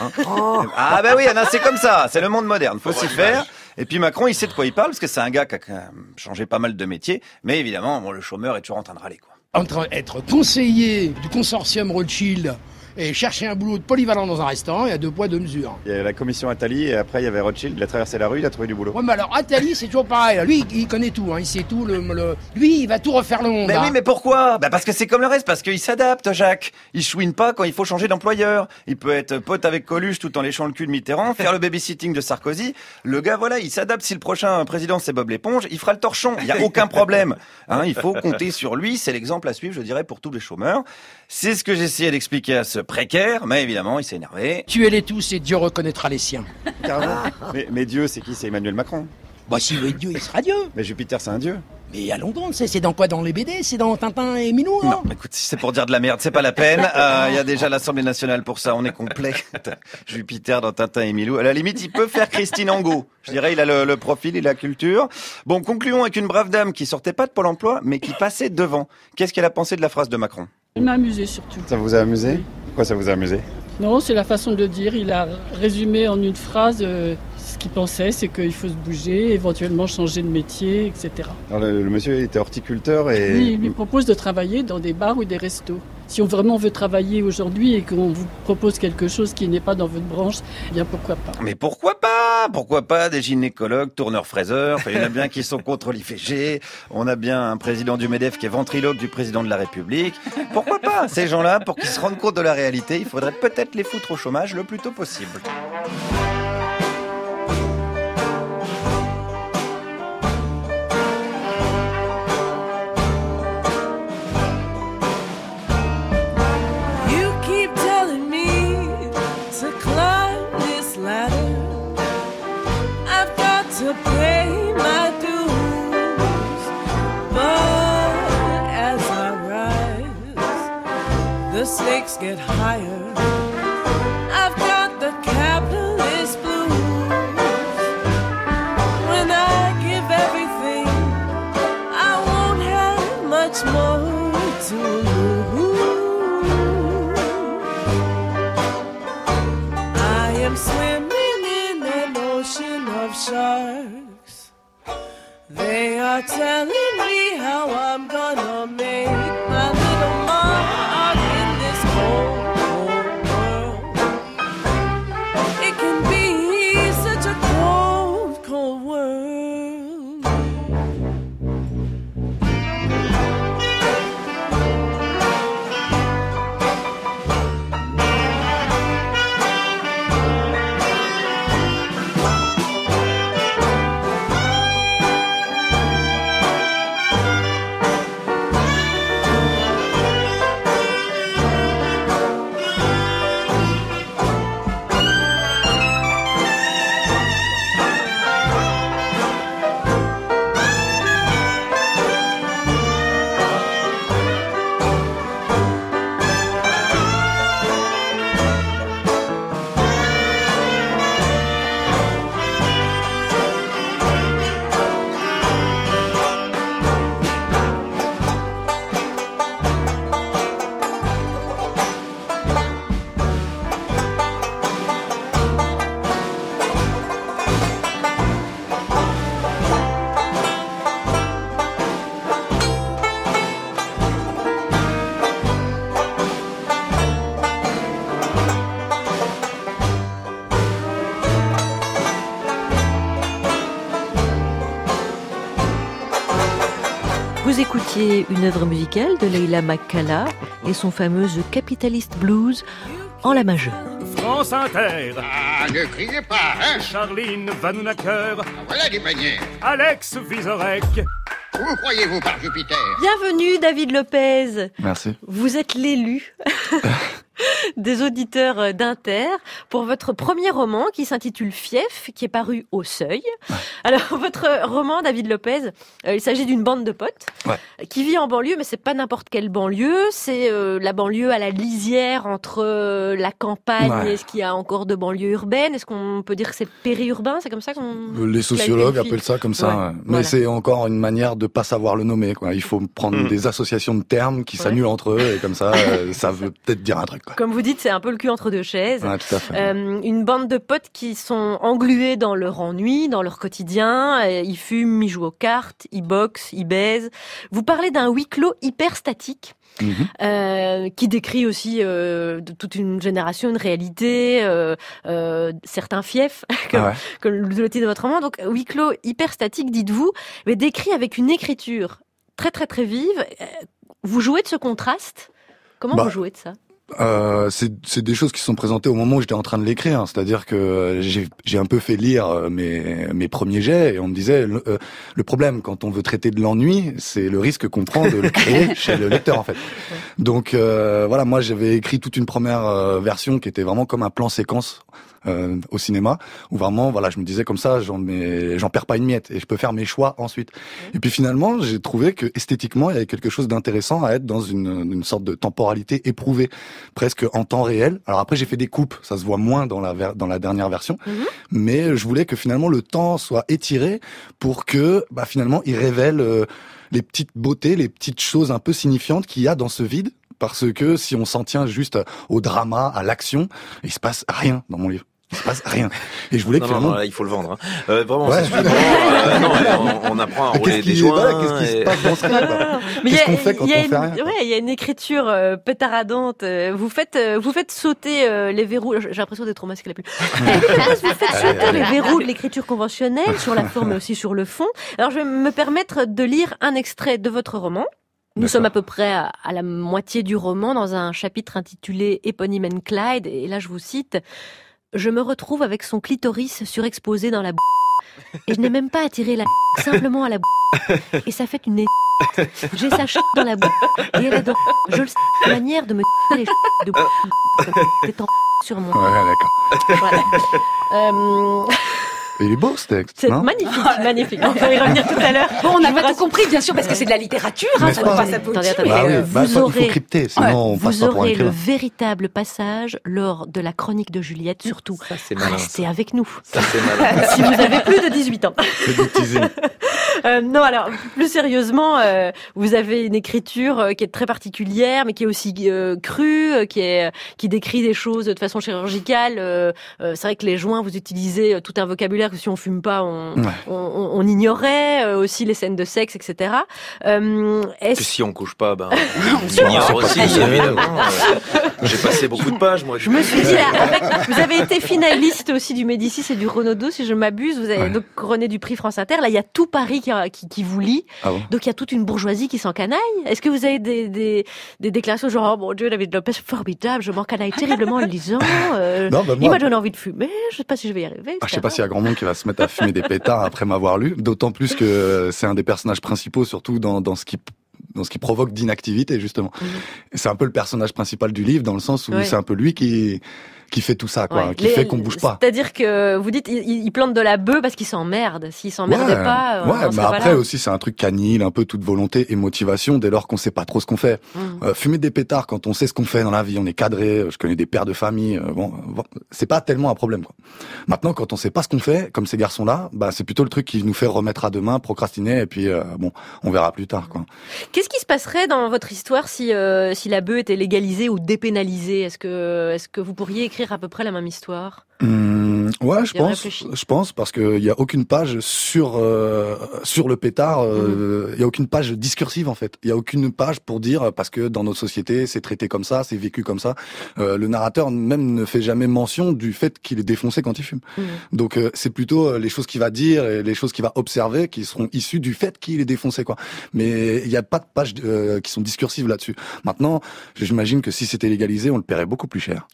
Ah, bah oui, Anna, c'est comme ça. C'est le monde moderne. Faut s'y faire. Et puis Macron, il sait de quoi il parle, parce que c'est un gars qui a changé pas mal de métiers, mais évidemment, le chômeur est toujours en train de râler, quoi. Être conseiller du consortium Rothschild et chercher un boulot de polyvalent dans un restaurant, il y a 2 poids 2 mesures. Il y a la commission Attali, et après il y avait Rothschild, il a traversé la rue, il a trouvé du boulot. Ouais, mais alors Attali, c'est toujours pareil. Lui, il connaît tout, il sait tout. Lui, il va tout refaire le monde. Mais oui, mais pourquoi? Parce que c'est comme le reste, parce qu'il s'adapte, Jacques. Il chouine pas quand il faut changer d'employeur. Il peut être pote avec Coluche tout en léchant le cul de Mitterrand, faire le babysitting de Sarkozy. Le gars, voilà, il s'adapte. Si le prochain président c'est Bob l'éponge, il fera le torchon. Il y a aucun problème. Il faut compter sur lui. C'est l'exemple à suivre, je dirais, pour tous les chômeurs. C'est ce que j'essayais d'expliquer à ce précaire, mais évidemment, il s'est énervé. Tuez-les tous et Dieu reconnaîtra les siens. Carrément. Mais Dieu, c'est qui? C'est Emmanuel Macron. Bah, s'il veut être Dieu, il sera Dieu. Mais Jupiter, c'est un dieu. Mais allons donc, c'est dans quoi? Dans les BD? C'est dans Tintin et Milou, non? Non, écoute, si c'est pour dire de la merde, c'est pas la peine. Il y a déjà l'Assemblée nationale pour ça, on est complet. Jupiter dans Tintin et Milou. À la limite, il peut faire Christine Angot. Je dirais, il a le profil, il a la culture. Bon, concluons avec une brave dame qui sortait pas de Pôle emploi, mais qui passait devant. Qu'est-ce qu'elle a pensé de la phrase de Macron? Il m'a amusé surtout. Ça vous a amusé? Pourquoi ça vous a amusé? Non, c'est la façon de dire. Il a résumé en une phrase ce qu'il pensait, c'est qu'il faut se bouger, éventuellement changer de métier, etc. Alors le monsieur était horticulteur et... Oui, il lui propose de travailler dans des bars ou des restos. Si on vraiment veut travailler aujourd'hui et qu'on vous propose quelque chose qui n'est pas dans votre branche, eh bien pourquoi pas? Mais pourquoi pas? Pourquoi pas des gynécologues, tourneurs-fraiseurs? Il y en a bien qui sont contre l'IVG. On a bien un président du MEDEF qui est ventriloque du président de la République. Pourquoi pas? Ces gens-là, pour qu'ils se rendent compte de la réalité, il faudrait peut-être les foutre au chômage le plus tôt possible. stakes get higher. I've got the capitalist blues. When I give everything, I won't have much more to lose. I am swimming in an ocean of sharks. They are telling me how I'm gonna make my little mark in this cold, cold world. It can be such a cold, cold world. Vous écoutiez une œuvre musicale de Leila McCalla et son fameux The Capitalist Blues en la majeure. France Inter. Ah, ne criez pas, hein. Charline Vanhoenacker. Voilà des manières. Alex Vizorek. Où croyez-vous par Jupiter? Bienvenue David Lopez. Merci. Vous êtes l'élu des auditeurs d'Inter pour votre premier roman qui s'intitule Fief, qui est paru au Seuil. Ouais. Alors, votre roman, David Lopez, il s'agit d'une bande de potes qui vit en banlieue, mais c'est pas n'importe quelle banlieue, c'est la banlieue à la lisière entre la campagne. Est-ce qu'il y a encore de banlieues urbaines? Est-ce qu'on peut dire que c'est périurbain? C'est comme ça qu'on... Les sociologues appellent ça comme ça, mais voilà. C'est encore une manière de pas savoir le nommer, quoi. Il faut prendre des associations de termes qui s'annulent entre eux, et comme ça, ça veut peut-être dire un truc, quoi. Comme vous dites, c'est un peu le cul entre deux chaises. Ouais, tout à fait. Une bande de potes qui sont englués dans leur ennui, dans leur quotidien. Ils fument, ils jouent aux cartes, ils boxent, ils baisent. Vous parlez d'un huis clos hyper statique. Qui décrit aussi toute une génération, une réalité, certains fiefs, comme le titre de votre roman. Donc, huis clos hyper statique, dites-vous, mais décrit avec une écriture très très très vive. Vous jouez de ce contraste? Comment vous jouez de ça? C'est des choses qui sont présentées au moment où j'étais en train de l'écrire, c'est-à-dire que j'ai un peu fait lire mes premiers jets et on me disait le problème quand on veut traiter de l'ennui, c'est le risque qu'on prend de le créer chez le lecteur en fait. Donc voilà, moi j'avais écrit toute une première version qui était vraiment comme un plan séquence au cinéma, où vraiment voilà, je me disais comme ça, j'en perds pas une miette et je peux faire mes choix ensuite. Et puis finalement, j'ai trouvé que esthétiquement, il y avait quelque chose d'intéressant à être dans une sorte de temporalité éprouvée, presque en temps réel. Alors après, j'ai fait des coupes, ça se voit moins dans la dernière version, mais je voulais que finalement le temps soit étiré pour que finalement il révèle les petites beautés, les petites choses un peu signifiantes qu'il y a dans ce vide. Parce que si on s'en tient juste au drama, à l'action, il se passe rien dans mon livre. Il se passe rien. Et je voulais que finalement... là, il faut le vendre. Hein. Vraiment, c'est super. On apprend à rouler des joints. Qu'est-ce qui se passe dans ce livre? Qu'est-ce qu'on fait quand on fait rien? Ouais, il y a une écriture pétaradante. Vous faites sauter les verrous. J'ai l'impression d'être au masque la plume. Vous faites sauter les verrous de l'écriture conventionnelle sur la forme mais aussi sur le fond. Alors, je vais me permettre de lire un extrait de votre roman. Nous sommes à peu près à la moitié du roman dans un chapitre intitulé Éponine and Clyde. Et là, je vous cite. Je me retrouve avec son clitoris surexposé dans la et je n'ai même pas attiré la simplement à la et ça fait une j'ai sa dans la et elle adore. Je le sais, manière de me les de t'étends sur moi. Ouais, d'accord. Voilà. Il est beau ce texte, C'est non? magnifique, magnifique. On va y revenir tout à l'heure. Bon, on n'a pas tout compris, bien sûr, parce que c'est de la littérature, hein, ça ne passe à Attendez, politique. Bah oui, vous il faut crypter, sinon on passe vous pas pour un aurez le écrivain. véritable passage lors de la chronique de Juliette, surtout. Ça, c'est malin. Restez avec nous. Ça, c'est malin. Si vous avez plus de 18 ans. C'est du teasing. Non, alors, plus sérieusement, vous avez une écriture qui est très particulière, mais qui est aussi crue, qui décrit des choses de façon chirurgicale. C'est vrai que les joints, vous utilisez tout un vocabulaire que si on fume pas, on ignorait. Aussi les scènes de sexe, etc. Que si on couche pas, ben, on ignore aussi, évidemment. J'ai passé beaucoup de pages, moi. Je me suis dit, là, vous avez été finaliste aussi du Médicis et du Renaudot, si je m'abuse. Vous avez donc couronné du prix France Inter. Là, il y a tout Paris qui vous lit. Ah bon? Donc, il y a toute une bourgeoisie qui s'encanaille. Est-ce que vous avez des déclarations genre, oh mon Dieu, David Lopez, formidable, je m'encanaille terriblement en le lisant. Non, bah, il moi- m'a donné envie de fumer. Je sais pas si je vais y arriver. Je sais pas s'il y a grand monde qui va se mettre à fumer des pétards après m'avoir lu, d'autant plus que c'est un des personnages principaux, surtout dans ce qui provoque d'inactivité, justement. Et c'est un peu le personnage principal du livre, dans le sens où Ouais. c'est un peu lui qui fait tout ça, quoi, Ouais. qui fait qu'on bouge pas. C'est-à-dire que vous dites, il plante de la bœuf parce qu'il s'emmerde. S'il s'emmerdait pas, on ouais, serait mais pas après là. aussi c'est un truc canine, un peu toute volonté et motivation dès lors qu'on sait pas trop ce qu'on fait. Fumer des pétards quand on sait ce qu'on fait dans la vie, on est cadré. Je connais des pères de famille, bon, c'est pas tellement un problème, quoi. Maintenant, quand on sait pas ce qu'on fait, comme ces garçons-là, bah c'est plutôt le truc qui nous fait remettre à demain, procrastiner et puis bon, on verra plus tard, quoi. Qu'est-ce qui se passerait dans votre histoire si la bœuf était légalisée ou dépénalisée? Est-ce que vous pourriez écrire à peu près la même histoire? Ouais, je Bien pense, réfléchi. parce qu'il y a aucune page sur le pétard, il y a aucune page discursive en fait. Il y a aucune page pour dire parce que dans notre société c'est traité comme ça, c'est vécu comme ça. Le narrateur même ne fait jamais mention du fait qu'il est défoncé quand il fume. Donc c'est plutôt les choses qu'il va dire et les choses qu'il va observer qui seront issues du fait qu'il est défoncé, quoi. Mais il n'y a pas de pages qui sont discursives là-dessus. Maintenant, j'imagine que si c'était légalisé, on le paierait beaucoup plus cher.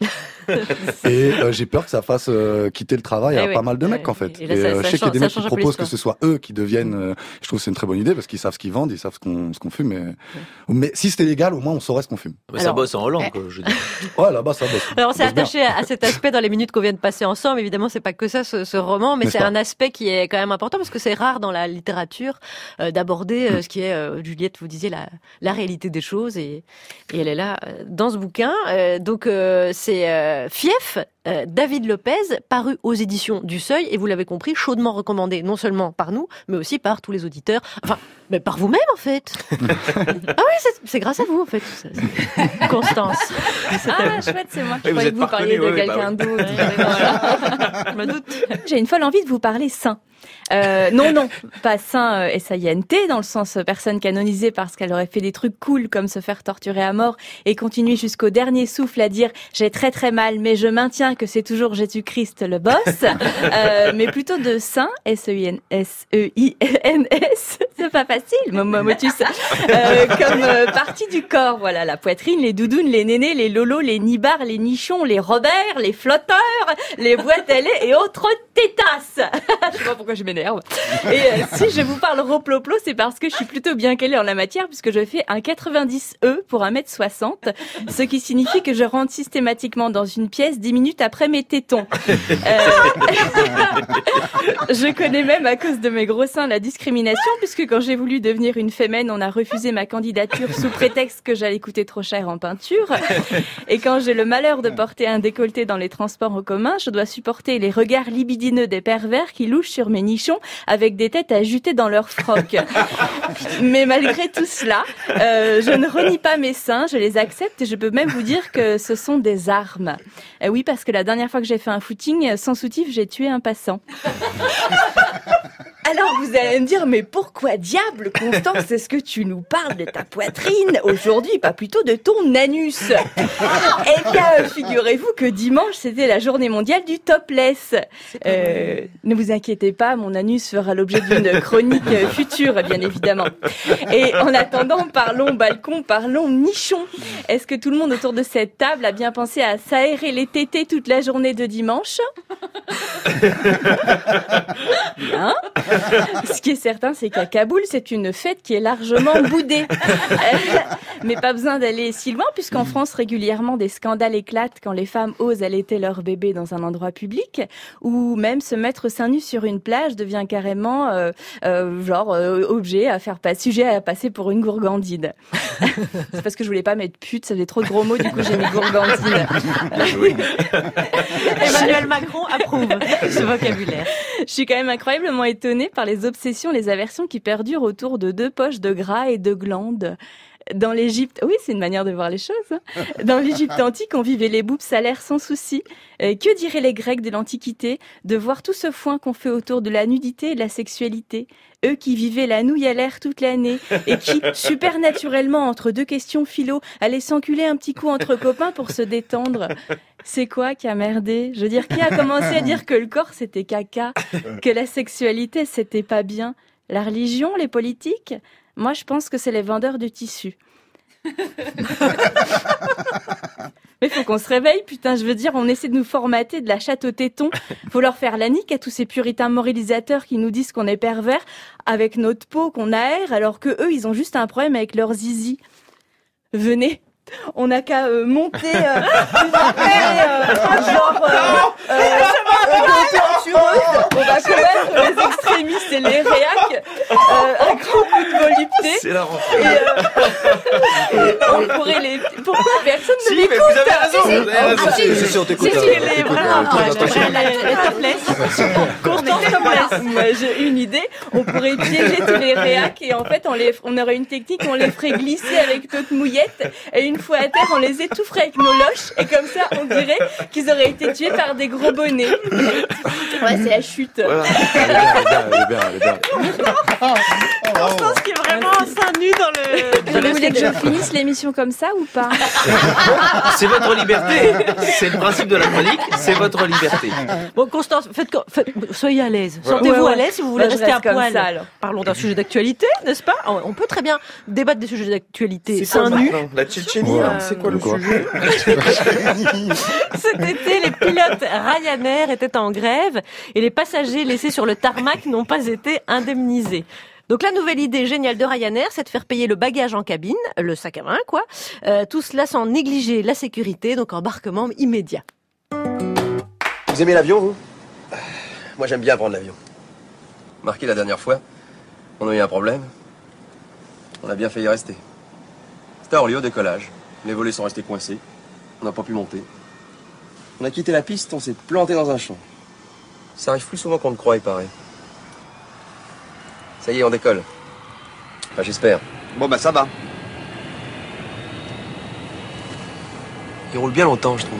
Et j'ai peur que ça fasse quitter le travail à Eh oui. pas mal de mecs en fait. Et là, Et, ça je sais qu'il y a des ça mecs qui change un peu proposent que l'histoire. ce soit eux qui deviennent. Je trouve que c'est une très bonne idée parce qu'ils savent ce qu'ils vendent, ils savent ce qu'on fume. Mais si c'était légal, au moins on saurait ce qu'on fume. Bah, ça bosse en Hollande, quoi, je dis. Ouais, là-bas ça bosse. Alors, on s'est Ça bosse bien. attaché à cet aspect dans les minutes qu'on vient de passer ensemble. Évidemment, c'est pas que ça, ce roman, mais N'est-ce c'est pas un aspect qui est quand même important parce que c'est rare dans la littérature d'aborder ce qui est, Juliette, vous disiez, la réalité des choses et elle est là dans ce bouquin. Donc, c'est Fief, David Lopez, paru aux éditions du Seuil, et vous l'avez compris, chaudement recommandé, non seulement par nous, mais aussi par tous les auditeurs. Enfin, mais par vous-même, en fait. Ah oui, c'est grâce à vous, en fait. Constance. Ah, chouette, c'est moi. Oui, Je vous croyais êtes que pas vous parliez de reconnu, oui, quelqu'un bah oui. d'autre. Je me doute. J'ai une folle envie de vous parler saint. Non, pas saint S-A-I-N-T, dans le sens personne canonisée parce qu'elle aurait fait des trucs cool comme se faire torturer à mort et continuer jusqu'au dernier souffle à dire « j'ai très très mal, mais je maintiens que c'est toujours Jésus-Christ le boss », mais plutôt de saint, S-E-I-N-S, c'est pas facile, motus, comme partie du corps, voilà, la poitrine, les doudounes, les nénés, les lolos, les nibards, les nichons, les Robert, les flotteurs, les boîtes à lait et autres tétasses. Je sais pas pourquoi je m'énerve. Et si je vous parle roploplo, c'est parce que je suis plutôt bien calée en la matière puisque je fais un 90E pour 1m60, ce qui signifie que je rentre systématiquement dans une pièce 10 minutes après mes tétons. Je connais même à cause de mes gros seins la discrimination puisque quand j'ai voulu devenir une fémène, on a refusé ma candidature sous prétexte que j'allais coûter trop cher en peinture. Et quand j'ai le malheur de porter un décolleté dans les transports en commun, je dois supporter les regards libidineux des pervers qui louchent sur mes nichons avec des têtes à juter dans leurs frocs. Mais malgré tout cela, je ne renie pas mes seins, je les accepte et je peux même vous dire que ce sont des armes. Oui, parce que la dernière fois que j'ai fait un footing, sans soutif, j'ai tué un passant. Alors vous allez me dire, mais pourquoi diable, Constance, est-ce que tu nous parles de ta poitrine aujourd'hui, pas plutôt de ton anus? Eh bien, figurez-vous que dimanche, c'était la journée mondiale du topless. Ne vous inquiétez pas, mon anus fera l'objet d'une chronique future, bien évidemment. Et en attendant, parlons balcon, parlons nichon. Est-ce que tout le monde autour de cette table a bien pensé à s'aérer les tétés toute la journée de dimanche? Bien. Ce qui est certain, c'est qu'à Kaboul, c'est une fête qui est largement boudée. Mais pas besoin d'aller si loin, puisqu'en France, régulièrement, des scandales éclatent quand les femmes osent allaiter leur bébé dans un endroit public, ou même se mettre seins nus sur une plage devient carrément sujet à passer pour une gourgandine. C'est parce que je voulais pas mettre pute, ça faisait trop de gros mots, du coup j'ai mis gourgandine. Emmanuel Macron approuve ce vocabulaire. Je suis quand même incroyablement étonnée par les obsessions, les aversions qui perdurent autour de 2 poches de gras et de glandes. Dans l'Égypte, oui, c'est une manière de voir les choses. Hein. Dans l'Égypte antique, on vivait les boubs salaires sans souci. Que diraient les Grecs de l'Antiquité de voir tout ce foin qu'on fait autour de la nudité et de la sexualité? Eux qui vivaient la nouille à l'air toute l'année et qui, supernaturellement, entre 2 questions philo, allaient s'enculer un petit coup entre copains pour se détendre. C'est quoi qui a merdé? Je veux dire, qui a commencé à dire que le corps c'était caca, que la sexualité c'était pas bien? La religion, les politiques? Moi, je pense que c'est les vendeurs de tissus. Mais faut qu'on se réveille, putain, je veux dire, on essaie de nous formater de la chatte au téton. Faut leur faire la nique à tous ces puritains moralisateurs qui nous disent qu'on est pervers avec notre peau qu'on aère, alors que eux, ils ont juste un problème avec leur zizi. Venez. On n'a qu'à monter une affaire on va commettre les extrémistes et les réacs un grand coup de volupté. C'est la rentrée. On pourrait les... Pourquoi personne ne l'écoute? Vous avez raison, vous avez raison. Si, on t'écoute. Moi, j'ai une idée. On pourrait piéger tous les réacs et en fait, on aurait une technique, on les ferait glisser avec notre mouillette et une fois à terre, on les étoufferait avec nos loches et comme ça, on dirait qu'ils auraient été tués par des gros bonnets. Ouais, c'est la chute. Voilà. Elle est bien. Constance qui est vraiment en seins nus dans le... Vous voulez que je finisse l'émission comme ça ou pas? C'est votre liberté. C'est le principe de la chronique, c'est votre liberté. Bon, Constance, soyez à l'aise. Sentez-vous à l'aise si vous voulez rester à poil. Ça, alors. Parlons d'un sujet d'actualité, n'est-ce pas? On peut très bien débattre des sujets d'actualité. C'est quoi nu. La Tchétchénie, c'est quoi le sujet? Cet été, les pilotes Ryanair étaient en grève et les passagers laissés sur le tarmac n'ont pas été indemnisés. Donc la nouvelle idée géniale de Ryanair, c'est de faire payer le bagage en cabine, le sac à main, quoi. Tout cela sans négliger la sécurité, donc embarquement immédiat. Vous aimez l'avion, vous? Moi, j'aime bien prendre l'avion. Marqué la dernière fois, on a eu un problème. On a bien failli rester. C'était à Orly au décollage. Les volets sont restés coincés. On n'a pas pu monter. On a quitté la piste, on s'est planté dans un champ. Ça arrive plus souvent qu'on ne croit, il paraît. Ça y est, on décolle. Enfin, j'espère. Bon, bah ça va. Il roule bien longtemps, je trouve.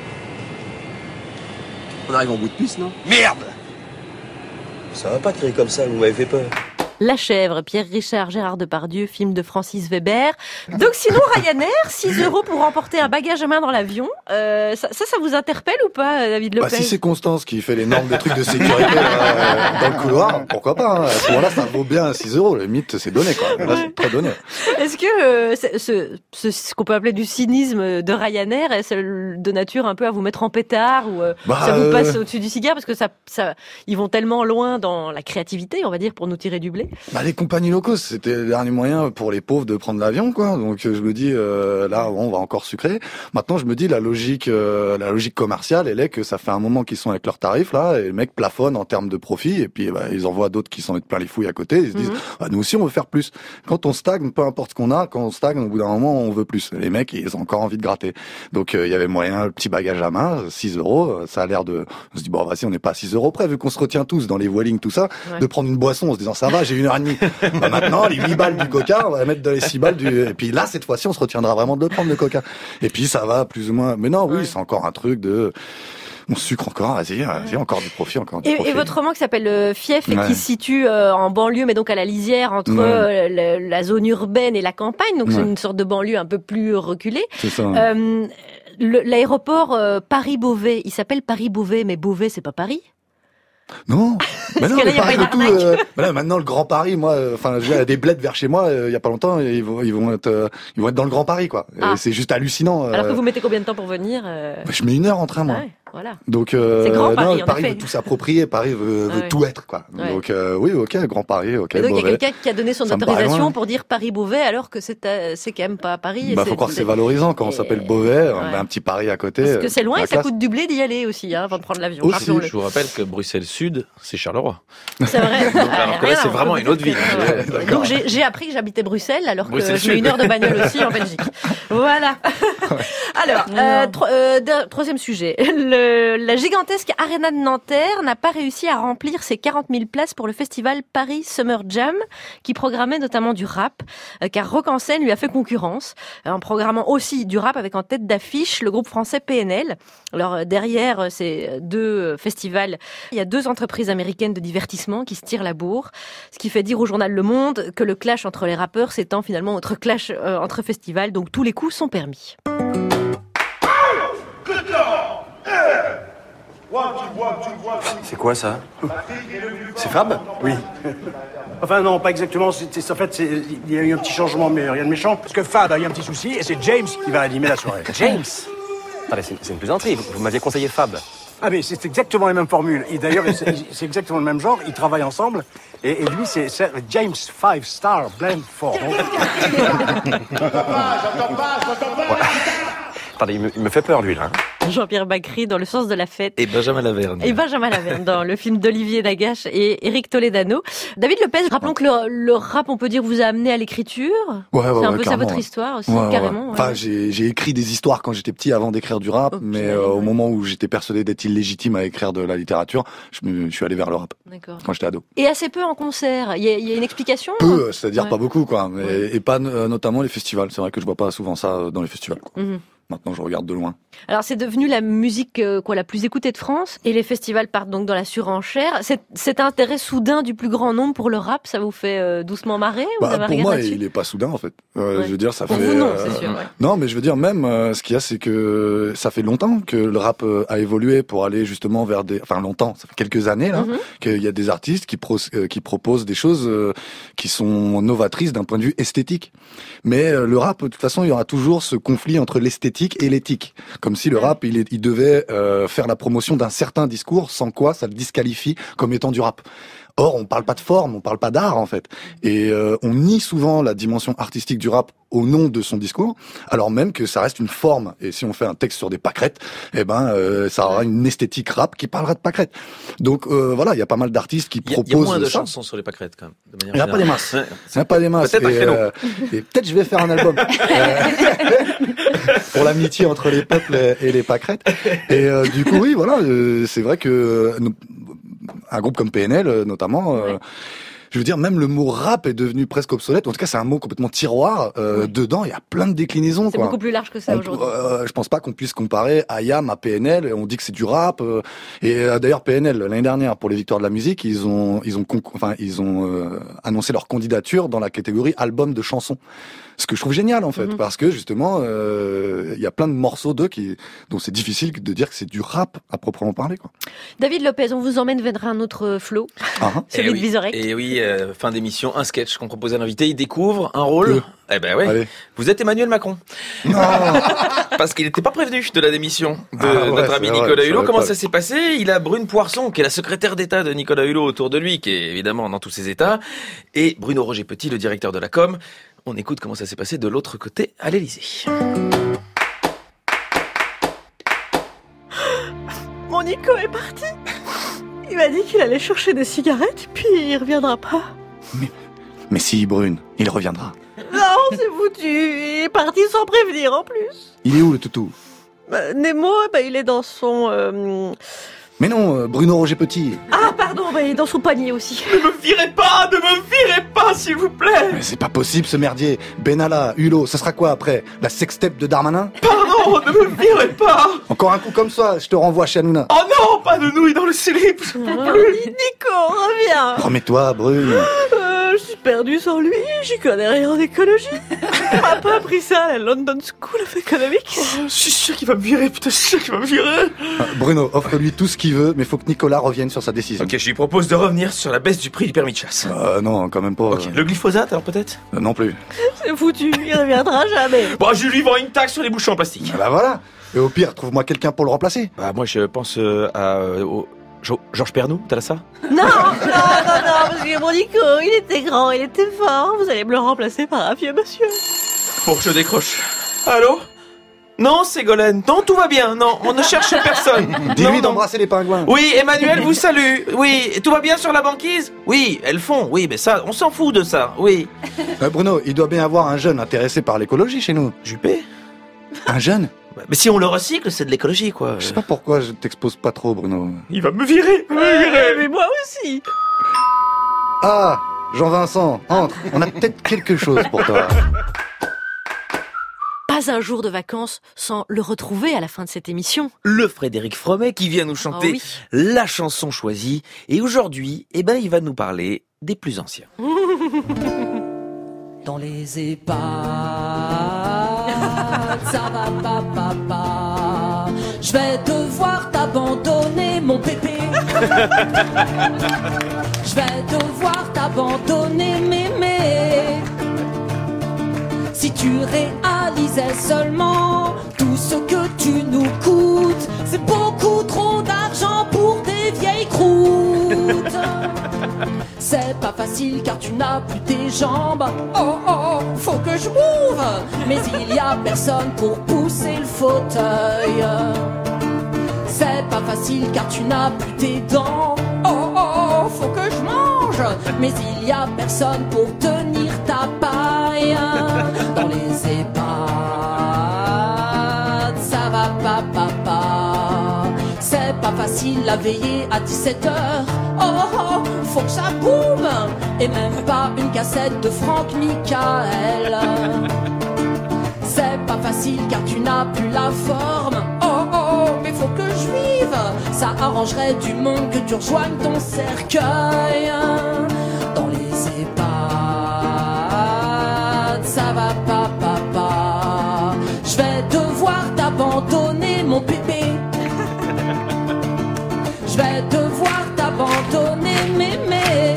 On arrive en bout de piste, non? Merde! Ça va pas tirer comme ça, vous m'avez fait peur. La chèvre, Pierre Richard, Gérard Depardieu, film de Francis Weber. Donc sinon, Ryanair, 6 € pour remporter un bagage à main dans l'avion. Ça vous interpelle ou pas, David Lopez? Si c'est Constance qui fait les normes des trucs de sécurité dans le couloir, pourquoi pas, hein. À ce moment-là, ça vaut bien 6 €. Le mythe, c'est donné, quoi. Là, c'est très donné. Est-ce que ce qu'on peut appeler du cynisme de Ryanair est de nature un peu à vous mettre en pétard ou ça vous passe au-dessus du cigare parce que ça, ils vont tellement loin dans la créativité, on va dire, pour nous tirer du blé? Les compagnies low cost, c'était le dernier moyen pour les pauvres de prendre l'avion, quoi. Donc je me dis là, on va encore sucrer. Maintenant, je me dis la logique commerciale, elle est que ça fait un moment qu'ils sont avec leurs tarifs là, et les mecs plafonnent en termes de profit, et puis ils envoient d'autres qui s'en mettent plein les fouilles à côté. Ils se disent, nous aussi, on veut faire plus. Quand on stagne, peu importe ce qu'on a, quand on stagne, au bout d'un moment, on veut plus. Les mecs, ils ont encore envie de gratter. Donc il y avait moyen, le petit bagage à main, 6 €. Ça a l'air de, on se dit bon, vas-y, on n'est pas à 6 € près, vu qu'on se retient tous dans les voilings, tout ça, de prendre une boisson en se disant ça va, j'ai 1h30. Maintenant, les 8 balles du coca, on va mettre dans les 6 balles et puis là, cette fois-ci, on se retiendra vraiment de le prendre, le coca. Et puis, ça va plus ou moins, mais non, oui, c'est encore un truc de, on sucre encore, vas-y, encore du profit, Et votre roman qui s'appelle Fief et qui se situe en banlieue, mais donc à la lisière entre la zone urbaine et la campagne, donc c'est une sorte de banlieue un peu plus reculée. C'est ça. L'aéroport Paris-Beauvais, il s'appelle Paris-Beauvais, mais Beauvais, c'est pas Paris? Non, mais non, mais Paris de tout. Maintenant, le Grand Paris, moi, il y a des bleds vers chez moi. Il y a pas longtemps, ils vont être dans le Grand Paris, quoi. C'est juste hallucinant. Alors que vous mettez combien de temps pour venir? Je mets 1 heure en train, moi. Voilà. Donc, c'est grand Paris, non, en Paris effet. veut tout s'approprier, Paris veut Ouais. tout être, quoi. Ouais. Donc, oui, ok, Grand Paris, ok, Et donc il y a Beauvais. quelqu'un qui a donné son Ça me paraît autorisation loin. pour dire Paris-Beauvais alors que c'est quand même pas à Paris. et Bah, faut croire que c'est valorisant quand on s'appelle Beauvais, on met un petit Paris à côté. Parce que c'est loin la et ça classe. coûte du blé d'y aller aussi, avant de prendre l'avion. Aussi, rappelons-le. je vous rappelle que Bruxelles Sud, c'est Charleroi. C'est vrai. Alors que là, c'est vraiment une autre ville. Donc j'ai appris que j'habitais Bruxelles alors que Bruxelles je mets Sud. 1 heure de bagnole aussi en Belgique. Voilà. Alors, troisième sujet. La gigantesque Arena de Nanterre n'a pas réussi à remplir ses 40 000 places pour le festival Paris Summer Jam, qui programmait notamment du rap, car Rock en scène lui a fait concurrence, en programmant aussi du rap avec en tête d'affiche le groupe français PNL. Alors derrière ces deux festivals, il y a 2 entreprises américaines de divertissement qui se tirent la bourre, ce qui fait dire au journal Le Monde que le clash entre les rappeurs s'étend finalement entre clash entre festivals, donc tous les coups sont permis. C'est quoi ça? C'est Fab? Oui. Enfin non, pas exactement. En fait, il y a eu un petit changement, mais rien de méchant. Parce que Fab a eu un petit souci et c'est James qui va animer la soirée. James? Attendez, c'est une plaisanterie. Vous m'aviez conseillé Fab. Ah mais c'est exactement les mêmes formules. Et d'ailleurs, c'est exactement le même genre. Ils travaillent ensemble. Et lui, c'est James 5 Star Blend 4. J'entends pas. Attendez, il me fait peur, lui, là. Jean-Pierre Bacry dans Le sens de la fête. Et Benjamin Laverne. Et Benjamin Laverne dans le film d'Olivier Nagache et Éric Toledano. David Lopez, rappelons que le rap, on peut dire, vous a amené à l'écriture. Ouais, c'est un peu ça carrément, votre ouais. histoire aussi, Ouais, carrément. ouais. Ouais. Enfin, j'ai écrit des histoires quand j'étais petit avant d'écrire du rap, mais au moment où j'étais persuadé d'être illégitime à écrire de la littérature, je suis allé vers le rap. D'accord. Quand j'étais ado. Et assez peu en concert. Il y a une explication? Peu, c'est-à-dire Ouais. pas beaucoup, quoi. Mais, et pas notamment les festivals. C'est vrai que je vois pas souvent ça dans les festivals, quoi. Mhm. Maintenant, je regarde de loin. Alors c'est devenu la musique la plus écoutée de France et les festivals partent donc dans la surenchère. Cet intérêt soudain du plus grand nombre pour le rap, ça vous fait doucement marrer ou vous avez Pour regardé moi, là-dessus? il est pas soudain, en fait. Ouais. Je veux dire, ça Pour fait. vous, non, c'est sûr, ouais. Non, mais je veux dire, même ce qu'il y a, c'est que ça fait longtemps que le rap a évolué pour aller justement vers des. Enfin, longtemps, ça fait quelques années là, qu'il y a des artistes qui proposent des choses qui sont novatrices d'un point de vue esthétique. Mais le rap, de toute façon, il y aura toujours ce conflit entre l'esthétique et l'éthique. Comme si le rap, il devait faire la promotion d'un certain discours, sans quoi ça le disqualifie comme étant du rap. Or, on parle pas de forme, on parle pas d'art, en fait. Et on nie souvent la dimension artistique du rap au nom de son discours, alors même que ça reste une forme. Et si on fait un texte sur des pâquerettes, ça aura une esthétique rap qui parlera de pâquerettes. Donc voilà, il y a pas mal d'artistes qui proposent Il y a moins de ça. chansons sur les pâquerettes, quand même. Il n'y en a pas des masses. Il n'y en a pas des masses. Peut-être un créneau. Et peut-être je vais faire un album pour l'amitié entre les peuples et les pâquerettes. Et du coup, oui, voilà, c'est vrai que un groupe comme PNL, notamment. Je veux dire, même le mot rap est devenu presque obsolète. En tout cas, c'est un mot complètement tiroir. Dedans, il y a plein de déclinaisons. C'est beaucoup plus large que ça aujourd'hui. Je pense pas qu'on puisse comparer IAM à PNL. On dit que c'est du rap. Et d'ailleurs, PNL l'année dernière pour les Victoires de la musique, ils ont annoncé leur candidature dans la catégorie album de chansons. Ce que je trouve génial en fait, parce que justement, il y a plein de morceaux d'eux dont c'est difficile de dire que c'est du rap à proprement parler, quoi. David Lopez, on vous emmène vers un autre flow, celui de Vizorek. Et oui, fin d'émission, un sketch qu'on propose à l'invité. Il découvre un rôle. Eh ben ouais. Allez. Vous êtes Emmanuel Macron. Non. Parce qu'il n'était pas prévenu de la démission de ouais, notre ami c'est vrai, Nicolas je Hulot. savais Comment pas. ça s'est passé? Il a Brune Poirson, qui est la secrétaire d'État de Nicolas Hulot autour de lui, qui est évidemment dans tous ses états, et Bruno Roger Petit, le directeur de la com. On écoute comment ça s'est passé de l'autre côté à l'Élysée. Mon Nico est parti. Il m'a dit qu'il allait chercher des cigarettes, puis il reviendra pas. Mais si, Brune, il reviendra. Non, c'est foutu. Il est parti sans prévenir en plus. Il est où le toutou? Nemo, il est dans son... Mais non, Bruno Roger Petit. Ah, pardon, il est dans son panier aussi. Ne me virez pas, s'il vous plaît. Mais c'est pas possible ce merdier. Benalla, Hulot, ça sera quoi après? La sextape de Darmanin? Pardon, ne me virez pas. Encore un coup comme ça, je te renvoie chez Hanouna. Oh non, pas de nouilles dans le slip, s'il vous plaît. Nico, reviens. Remets-toi, Brune. Je suis perdue sans lui, j'y connais rien en écologie. Papa a appris ça à la London School of Economics. Je suis sûr qu'il va me virer, putain, je suis sûr qu'il va me virer. Bruno, offre-lui tout ce qu'il veut, mais faut que Nicolas revienne sur sa décision. Ok, je lui propose de revenir sur la baisse du prix du permis de chasse. Non, quand même pas. Ok, le glyphosate alors peut-être? Non plus. C'est foutu, il reviendra jamais. Bon, je lui vends une taxe sur les bouchons en plastique. Bah voilà. Et au pire, trouve-moi quelqu'un pour le remplacer. Bah, moi, je pense au Georges Pernou, t'as ça? Non, parce que mon Nico, il était grand, il était fort. Vous allez me le remplacer par un vieux monsieur. Bon, je décroche. Allô? Non, Ségolène. Non, tout va bien. Non, on ne cherche personne. Dis-lui d'embrasser les pingouins. Oui, Emmanuel vous salue. Oui, tout va bien sur la banquise? Oui, elles font. Oui, mais ça, on s'en fout de ça. Oui. Bruno, il doit bien y avoir un jeune intéressé par l'écologie chez nous. Juppé? Un jeune? Mais si on le recycle, c'est de l'écologie, quoi. Je sais pas pourquoi je t'expose pas trop, Bruno. Il va me virer. Mais moi aussi. Ah, Jean-Vincent, entre. On a peut-être quelque chose pour toi. Pas un jour de vacances sans le retrouver à la fin de cette émission. Le Frédéric Fromet qui vient nous chanter la chanson choisie. Et aujourd'hui, il va nous parler des plus anciens. Dans les EHPAD, ça va papa. Je vais devoir t'abandonner, mon pépé. Je vais devoir t'abandonner, mémé. Si tu réalisais seulement tout ce que tu nous coûtes, c'est beaucoup trop d'argent pour des vieilles croûtes. C'est pas facile car tu n'as plus tes jambes. Oh oh, faut que je m'ouvre. Mais il y a personne pour pousser le fauteuil. C'est pas facile car tu n'as plus tes dents. Oh oh, faut que je mange. Mais il y a personne pour tenir ta paille. Dans les EHPAD, ça va pas papa. C'est pas facile à veiller à 17h. Oh oh, faut que ça boum. Et même pas une cassette de Franck Michael. C'est pas facile car tu n'as plus la forme. Oh oh, mais faut que je vive. Ça arrangerait du monde que tu rejoignes ton cercueil. Dans les EHPAD, ça va pas papa. Je vais devoir t'abandonner, mon bébé. Je vais devoir t'abandonner, mémé.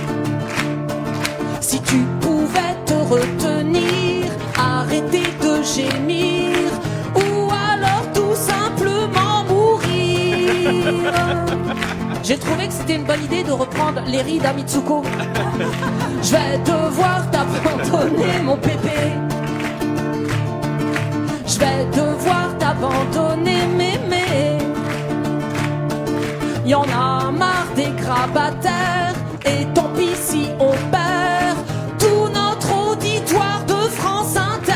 Si tu pouvais te retenir, arrêter de gémir, ou alors tout simplement mourir. J'ai trouvé que c'était une bonne idée de reprendre les rides à Mitsuko. Je vais devoir t'abandonner, mon pépé. Je vais devoir t'abandonner, mémé. Y'en a marre des grabataires, et tant pis si on perd tout notre auditoire de France Inter.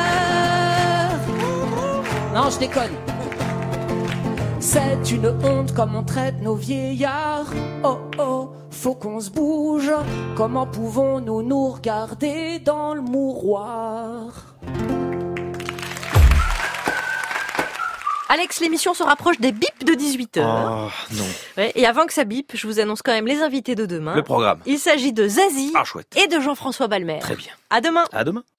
Non, je déconne. C'est une honte comme on traite nos vieillards. Oh oh, faut qu'on se bouge. Comment pouvons-nous nous regarder dans le mouroir? Alex, l'émission se rapproche des bips de 18h. Oh, non. Ouais, et avant que ça bip, je vous annonce quand même les invités de demain. Le programme. Il s'agit de Zazie chouette. et de Jean-François Balmer. Très bien. À demain. À demain.